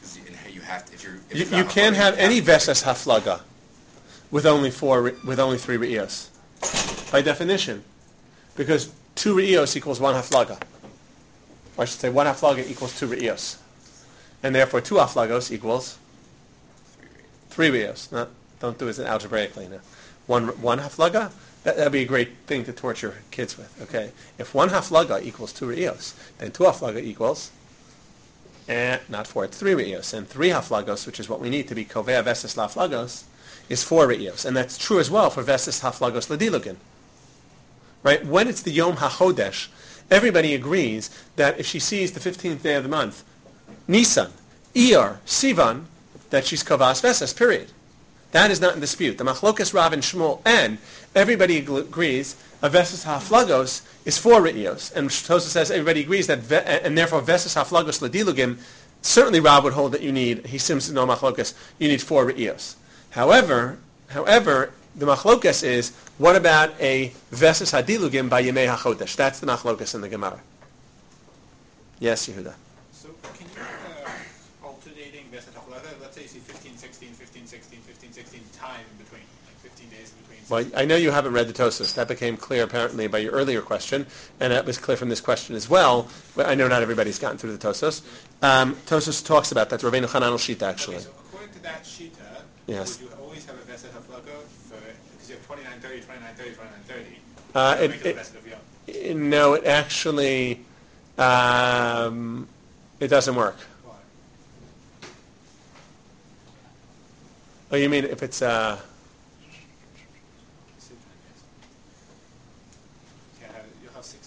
You can't have any Vesis HaFlaga with only 3 re'iyos, by definition, because 2 re'iyos equals 1 haflaga. Or I should say 1 haflaga equals 2 re'iyos, and therefore 2 haflagos equals 3 re'iyos. No, don't do it algebraically. No. One haflaga, that'd be a great thing to torture kids with. Okay, if 1 haflaga equals 2 re'iyos, then 2 haflaga equals Not 4, it's 3 re'iyos. And 3 haflagos, which is what we need to be kovea vesses laflagos, is 4 re'iyos. And that's true as well for vesses haflagos ledilugin. Right? When it's the Yom HaChodesh, everybody agrees that if she sees the 15th day of the month, Nisan, Iyar, Sivan, that she's kavas vesses, period. That is not in dispute. The Machlokas Rav and Shmuel, and everybody agrees a vesses haflagos is 4 re'iyos. And Tosa says everybody agrees that, and therefore vesses haflagos ledilugim, certainly Rav would hold that you need, he seems to know Machlokas, you need 4 re'iyos. However, the Machlokas is, what about a vesses hadilugim by Yemei HaChodesh? That's the Machlokas in the Gemara. Yes, Yehuda. So can you alternating vesses haflaga? Let's say you see 15, 16, 15, 16, 15, 16 time in between, like 15 days in between. Well, I know you haven't read the Tosas. That became clear apparently by your earlier question, and that was clear from this question as well. But I know not everybody's gotten through the Tosas. Tosas talks about that. Rabbeinu Hananel Shita, actually. Okay, so according to that Shita, yes. would you always have a vesed haflaga because you have 29, 30, 29, 30, 29, 30? No, it actually it doesn't work. Why? Oh, you mean if it's You'll have 6.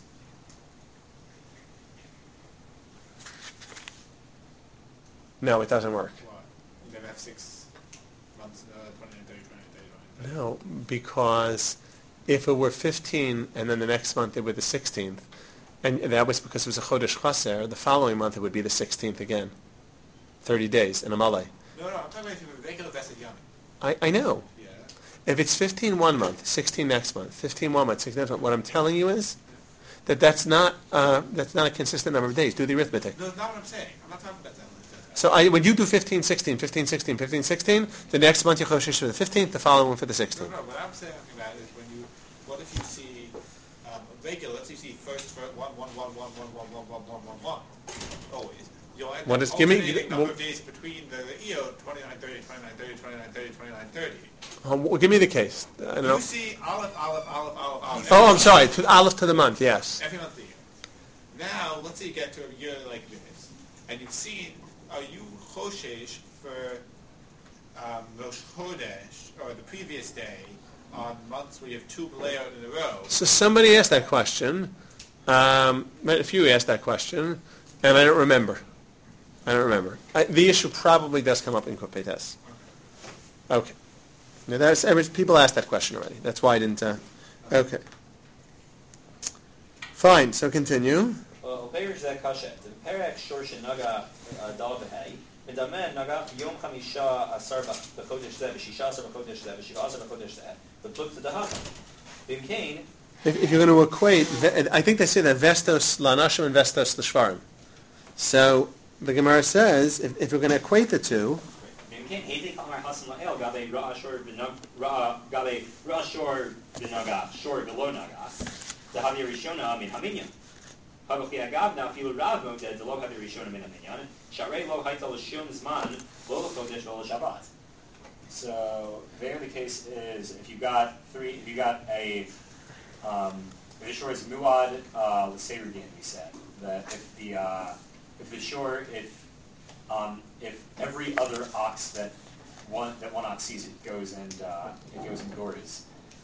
no, it doesn't work. Why? You never have 6 months, 29, 30, 29, 30, 29. No, because if it were 15 and then the next month it would be the 16th, and that was because it was a Chodesh Chaser, the following month it would be the 16th again. 30 days in a Malay. No, I'm talking about if you have a regular vesed yami. I know. Yeah. If it's 15 one month, 16 next month, 15 one month, 16 next month, what I'm telling you is that's not a consistent number of days. Do the arithmetic. No, that's not what I'm saying. I'm not talking about that. So when you do 15, 16, 15, 16, 15, 16, the next month you choshesh for the 15th, the following one for the 16th. No, what I'm saying about is what if you see regular, let's say you see first 1, 1, 1, 1, 1, 1, 1, 1, 1, 1, 1, always. You'll end What up is, give me, number of days between the EO, 29, 30, 29, 30, 29, 30, 29, 30. give me the case. I don't know. You see Aleph. Oh, I'm sorry. Aleph to the month, yes. Every month of the year. Now, let's say you get to a year like this, and you've seen, are you choshesh for Rosh Chodesh, or the previous day, on months where you have 2 B'layot in a row? So somebody asked that question. A few asked that question, and I don't remember. The issue probably does come up in Kopetes. Okay. Now people asked that question already. That's why I didn't. Okay. Fine. So continue. Perek זה קשה. בפרק שורש נגע דל בהי, מדמה נגע יום 15 בחודש זה, ו16 בחודש זה, ו17 בחודש זה, ופלוגתא דהכה. ואם כן, if you're going to equate, I think they say that vestos lanashim and vestos l'shvarim. So the Gemara says, if we're going to equate the two, ואם כן, הידי אמר חסן לאל, גבי רע שור בנגע, שור ולא נגע, דהבי ראשונה מן המניין. Habchi agavna afilu Rav moded lo havi rishona min haminyan. Sharei lo hayta l'shum zman lo l'chodesh lo l'shabbat. So there the case is if you got a if the shore is muad l'seirudin, we said that if every other ox that one ox sees it goes indoors,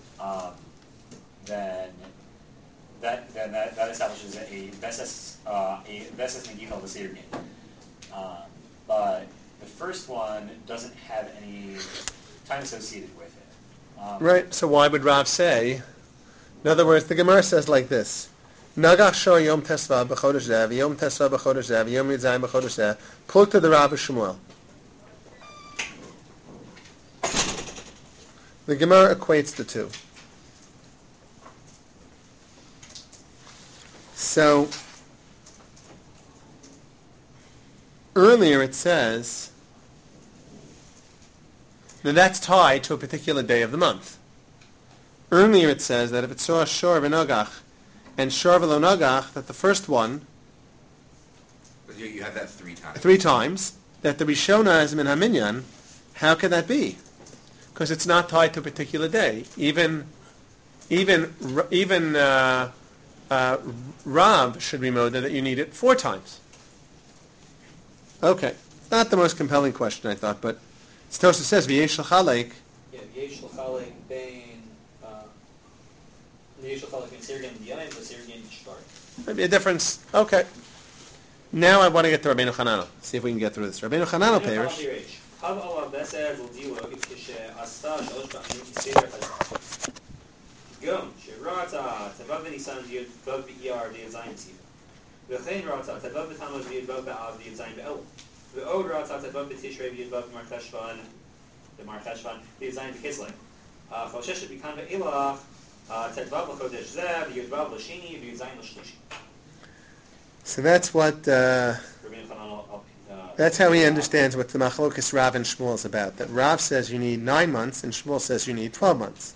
then that establishes a veses negila l'seirudin. But the first one doesn't have any time associated with it. Right, so why would Rav say, in other words, the Gemara says like this, Nagach shor yom tesva b'chodesh zeh, v'yom tesva b'chodesh zeh, v'yom yidzayim b'chodesh zeh, pull to the Rav Shmuel. The Gemara equates the two. So, earlier it says, now that's tied to a particular day of the month. Earlier it says that if it saw shor v'nogach and shor v'lo nogach, that the first one, But you have that 3 times. 3 times, that the Rishona is min haminyan. How could that be? Because it's not tied to a particular day. Even Rav should be moded that you need it 4 times. Okay. Not the most compelling question, I thought, but Tosfos says, V'yesh l'chalek. Yeah, yesh l'chalek bein yesh l'chalek bein Sirgan B'yayim v'Sirgan Shtar. Maybe a difference. Okay. Now I want to get to Rabbeinu Hananel. See if we can get through this. Rabbeinu Hananel Perish. Hav Allah Besed l'dilog כשעשתה שלוש פעמים סדר חז"ל. גם שראתה ט"ו בניסן וי"ו באייר וי"ז סיב. וכן ראתה ט"ו בתמוז וי"ו באב וי"ז באלול. ועוד ראתה ט"ו בתשרי וי"ו במרחשוון וי"ז בכסלו. חוששת מכאן ואילך ט"ו לחודש זה וי"ו לשני וי"ז לשלישי. So that's what. That's how he understands what the Machlokas Rav and Shmuel is about. That Rav says you need 9 months, and Shmuel says you need 12 months.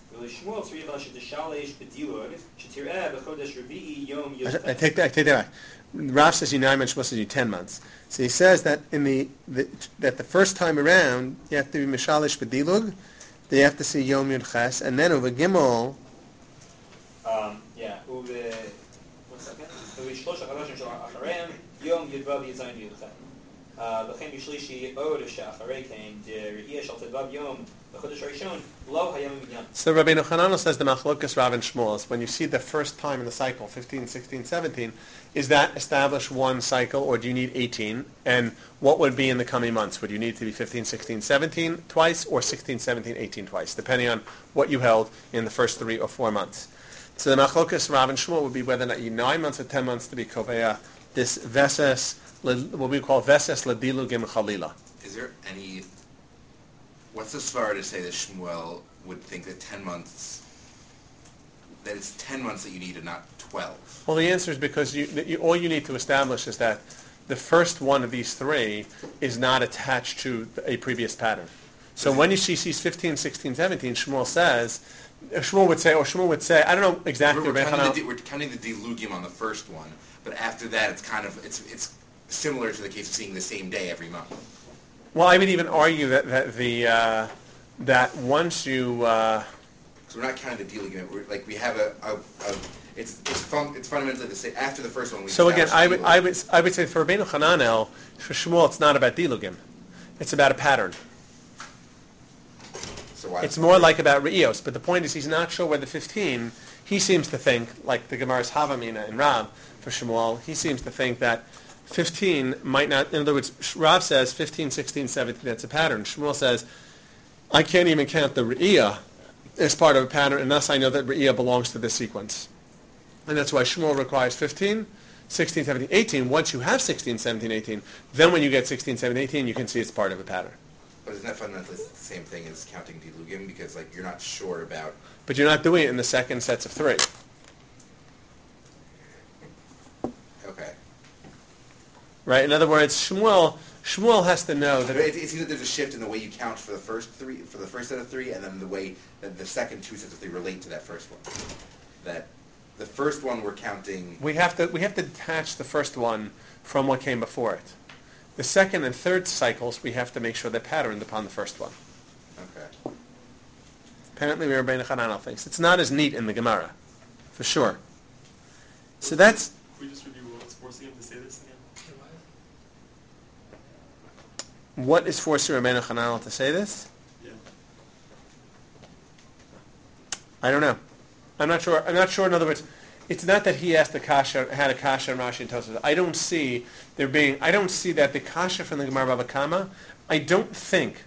I take that back. Rav says you need 9 months, Shmuel says you need 10 months. So he says that that the first time around you have to be Mishalish B'dilug, they have to see Yom Yud Ches, and then over Gimel. Yeah, over 3 חודשים יום י"ו י"ז י"ח. וכן בשלישי עוד שאחרי כן דראייה של ט"ו יום בחודש הראשון לא היה מניין. So Rabbeinu Hananel says the Machlokas Rav and Shmuel is when you see the first time in the cycle, 15, 16, 17, is that establish one cycle or do you need 18? And what would be in the coming months? Would you need to be 15, 16, 17 twice or 16, 17, 18 twice, depending on what you held in the first 3 or 4 months? So the Machlokas Rav and Shmuel would be whether or not you need 9 months or 10 months to be Koveya, this Veses, what we call Veses Ledilugim Chalila. Is there any, what's the svara to say that Shmuel would think that 10 months, that it's 10 months that you need and not 12? Well, the answer is because all you need to establish is that the first one of these 3 is not attached to a previous pattern. So when you see 15, 16, 17, Shmuel would say, I don't know exactly. We're counting the dilugim on the first one, but after that, it's kind of it's similar to the case of seeing the same day every month. Well, I would even argue that once you. So we're not counting the dilugim. We have it's fundamentally the same. After the first one, So again, I would say for Rabbeinu Hananel, for Shmuel, it's not about dilugim, it's about a pattern. It's more like about Re'ios, but the point is he's not sure whether 15, he seems to think, like the Gemara's Havamina and Rav for Shmuel, he seems to think that 15 might not, in other words, Rav says 15, 16, 17, that's a pattern. Shmuel says, I can't even count the Re'iyah as part of a pattern, and thus I know that Re'iyah belongs to this sequence. And that's why Shmuel requires 15, 16, 17, 18. Once you have 16, 17, 18, then when you get 16, 17, 18, you can see it's part of a pattern. But isn't that fundamentally the same thing as counting dilugim? Because you're not sure about. But you're not doing it in the second sets of 3. Okay. Right. In other words, Shmuel has to know that it seems that there's a shift in the way you count for the first set of 3, and then the way that the second 2 sets of 3 relate to that first one. That the first one we're counting. We have to detach the first one from what came before it. The second and third cycles, we have to make sure they're patterned upon the first one. Okay. Apparently, Rabbeinu Hananel thinks it's not as neat in the Gemara, for sure. So that's. Can we just review what's forcing him to say this again? What is forcing Rabbeinu Hananel to say this? Yeah. I don't know. I'm not sure. In other words, it's not that he asked had a kasha and Rashi and Tosfos. I don't see that the kasha from the Gemara Bava Kama, I don't think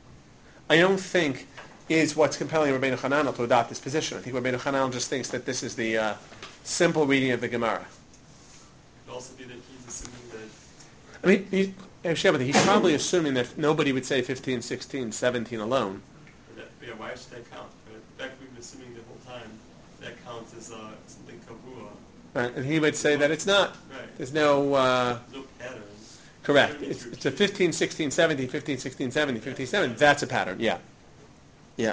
is what's compelling Rabbeinu Hananel to adopt this position. I think Rabbeinu Hananel just thinks that this is the simple reading of the Gemara. It could also be that he's assuming that. I mean, he's probably assuming that nobody would say 15, 16, 17 alone. Yeah, why should that count? In fact, we've been assuming the whole time that counts as something kavua. Right, and he would say that it's not. Right. There's no. No pattern. Correct. It's a 15, 16, 17, 15, 16, 17, 15, 17. That's a pattern. Yeah. Yeah.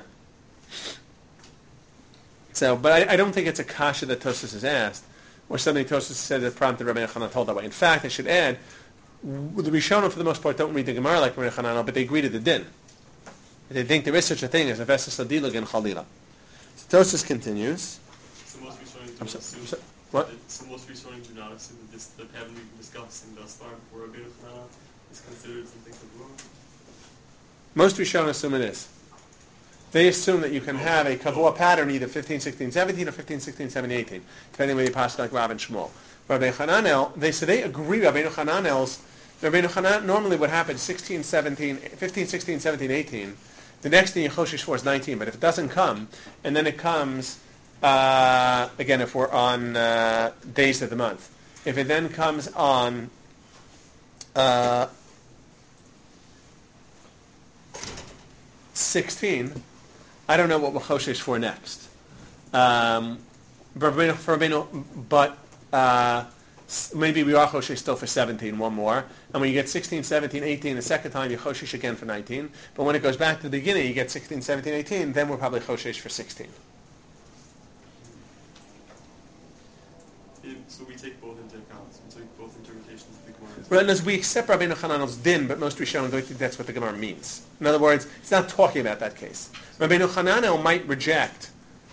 So, but I don't think it's a kasha that Tosfos has asked, or something Tosfos said that prompted Rabbeinu Hananel told that way. In fact, I should add, the Rishonim for the most part don't read the Gemara like Rabbeinu Hananel, but they agree to the din. They think there is such a thing as a Veses Ladilug and Chalila. So Tosfos continues. So most Rishonim do not assume. What? So most Rishonim do not assume that the pattern we've been discussing thus far before Rabbeinu Hananel is considered something kavua? Most Rishonim assume it is. They assume that you can have a kavua pattern either 15, 16, 17 or 15, 16, 17, 18, depending on whether you pass like Rav and Shmuel. Rabbeinu Hananel, they agree. Rabbeinu Hanan normally what happens 16, 17, 15, 16, 17, 18. The next thing you choshesh for is 19. But if it doesn't come, and then it comes again if we're on days of the month, if it then comes on 16, I don't know what we'll choshesh for next. Maybe we are choshesh still for 17, one more. And when you get 16, 17, 18, the second time you choshesh again for 19. But when it goes back to the beginning, you get 16, 17, 18, then we're probably choshesh for 16. So we take both into account. We take both interpretations of the Gemara. Right, as we accept Rabbeinu Hananel's din, but most Rishonim don't think that's what the Gemara means. In other words, it's not talking about that case. Rabbeinu Hananel might reject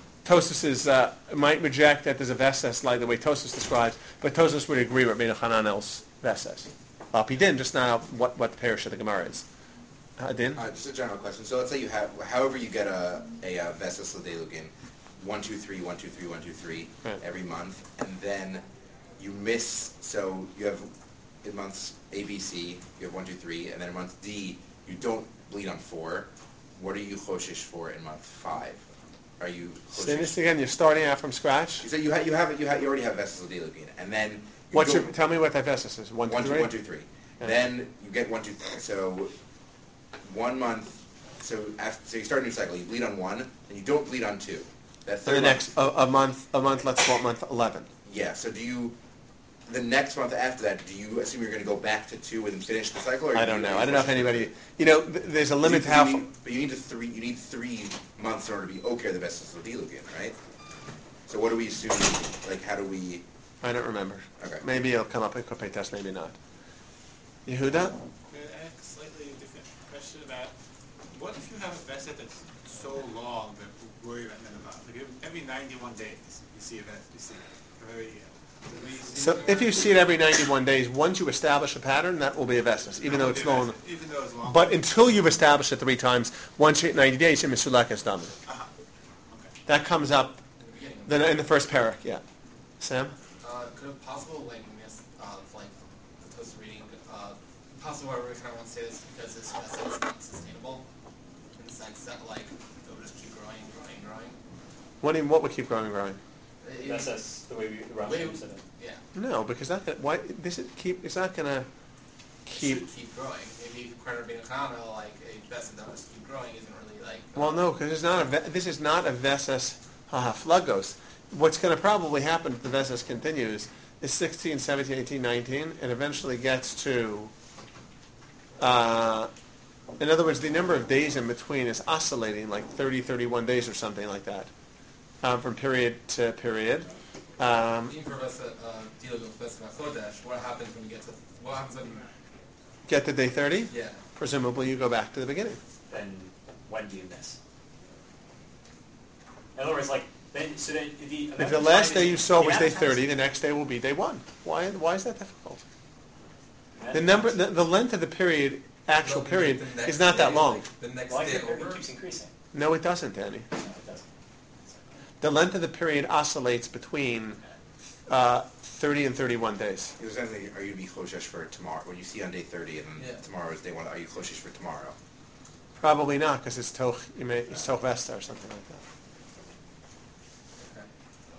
might reject that there's a veses like the way Tosfos describes, but Tosfos would agree with Rabbeinu Hananel's veses. He didn't just now what the parish of the Gemara is. Din? Just a general question. So let's say you have, however you get a veses l'delugin, 1, 2, 3, 1, 2, 3, 1, 2, 3 every month, and then you miss. So you have in months A, B, C, you have 1, 2, 3, and then in month D you don't bleed on 4. What are you choshesh for in month 5? Are you? Say this again. You're starting out from scratch. So you already have veses l'delugin, and then tell me what that veses is. 1, 2, 3. 1, 2, 3. Yeah. Then you get 1, 2, 3. So 1 month. So you start a new cycle. You bleed on 1, and you don't bleed on 2. That third the next a month. Let's call it month 11. Yeah. So the next month after that, do you assume you're going to go back to 2 and finish the cycle? Or I don't know. I don't know if anybody. There's a limit to how. But you need 3 months in order to be okay the veses l'delugin, right? So what do we assume? Like, how do we? I don't remember. Okay. Maybe it'll come up in Kopei test. Maybe not. Yehuda? I have a slightly different question about what if you have a veset that's so long that we worry about them about? Like every 91 days, you see a veset. You see a very. So if you see it every 91 days, once you establish a pattern, that will be a veses, even though it's long. Even though it's long. But until you've established it 3 times, once you hit 90 days, you're misulak as done. Okay. That comes up in the first parak. Yeah, Sam. Could a possible like the post reading, possible where we kind of want to say this because this method is not sustainable in the sense that like it will just keep growing. What would keep growing? That's the way Rashi said it. Yeah. No, because it's not going to keep. Should keep growing. Maybe according to Rabbeinu Hananel, like a vessel that must keep growing isn't really like. Well, no, because this is not a veses flagos. What's going to probably happen if the veses continues is 16, 17, 18, 19, and eventually gets to. In other words, the number of days in between is oscillating like 30, 31 days or something like that. From period to period. Even for us dealing with Vesna Chodesh, what happens when you get to day 30? Yeah. Presumably you go back to the beginning. Then when do you miss? In other words, if the last day you saw was day 30, the next day will be day 1. Why is that difficult? The length of the period, actual period, is not that long. The next day day over keeps increasing. No, it doesn't, Danny. No, it doesn't. The length of the period oscillates between 30 and 31 days. Are you going to be choshesh for tomorrow? When you see on day 30 and tomorrow is day 1, are you choshesh for tomorrow? Probably not, because it's Toch Vesta or something like that. Okay.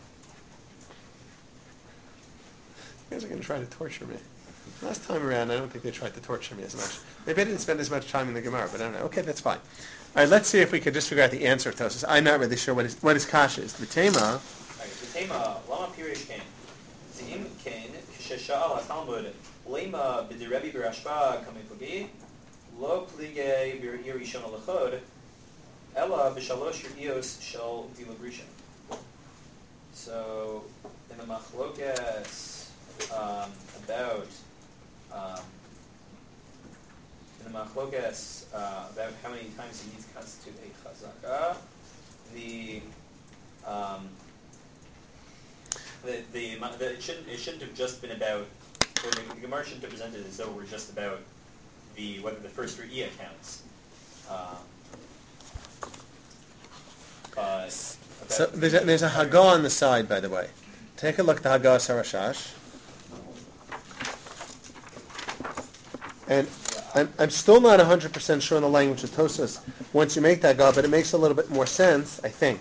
You guys are going to try to torture me. Last time around, I don't think they tried to torture me as much. Maybe I didn't spend as much time in the Gemara, but I don't know. Okay, that's fine. All right, let's see if we could just figure out the answer to this. I'm not really sure what his kasha is. V'tema. V'tema, lama pirish kain. Zim kain, k'shesha'al ha-Talmud, lema b'direbi b'rashba kamefugi, lo plige b'yirishon al-echod, ela b'shalosh yiriyos shel dilabrisha. So, in the machlokas about how many times he needs to constitute a chazaka, it shouldn't have just been about, or the Gemara shouldn't have presented as though we're just about be whether the first Re'iyah counts. But So there's a Haggah on the side, by the way. Take a look at the Haggah Sarashash. And I'm still not 100% sure on the language of Tosfos once you make that Haggah, but it makes a little bit more sense, I think.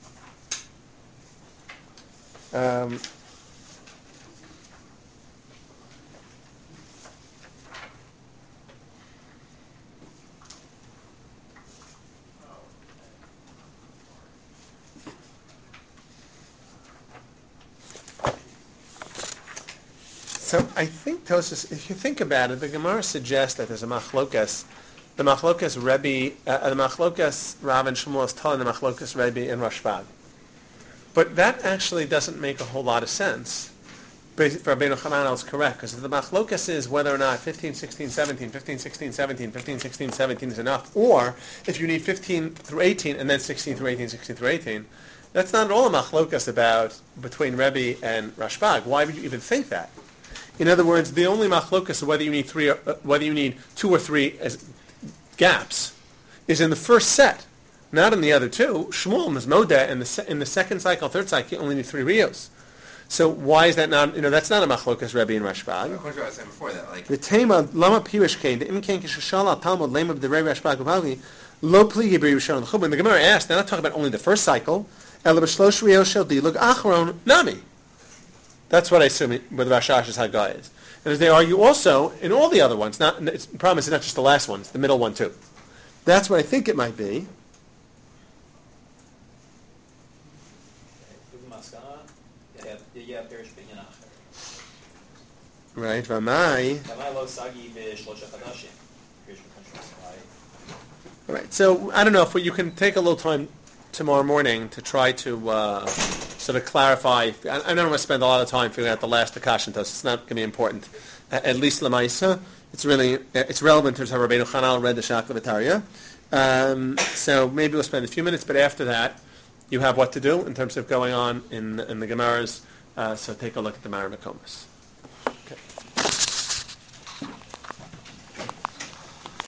So I think Tosfos, if you think about it, the Gemara suggests that there's a machlokas, the machlokas Rebbe, the machlokas Rav and Shmuel is telling the machlokas Rebbe and Rashbag. But that actually doesn't make a whole lot of sense. But Rabbeinu Chananel is correct, because the machlokas is whether or not 15, 16, 17, 15, 16, 17, 15, 16, 17 is enough, or if you need 15 through 18 and then 16 through 18, 16 through 18. That's not at all a machlokas about between Rebbe and Rashbag. Why would you even think that? In other words, the only machlokas is whether you need whether you need 2 or 3 as gaps is in the first set, not in the other two. Shmuel and Mizmoda in the second cycle, third cycle, you only need 3 riyos. So why is that not? That's not a machlokas Rebbe and Rashbag. Of course, I was saying before that, like The tema lama pirish kain the imken kishashala talmud lema b'derei Rashbag u'pali lo pligi b'Yerushalayim l'chub. When the Gemara asked, they're not talking about only the first cycle. Ela b'shlosh riyos shel dilug achron nami. That's what I assume with Rashash's Haggah is. And as they argue also in all the other ones, the problem is it's not just the last one, it's the middle one too. That's what I think it might be. Right, Vamai. All right, so I don't know if you can take a little time tomorrow morning to try to sort of clarify. I don't want to spend a lot of time figuring out the last Akash and Tos. It's not going to be important. At least Lamaisa, it's relevant in terms of how Rabbeinu Chananel read the Shakla V'Tarya. So maybe we'll spend a few minutes, but after that, you have what to do in terms of going on in the Gemaras. So take a look at the Mara Makomas. Okay.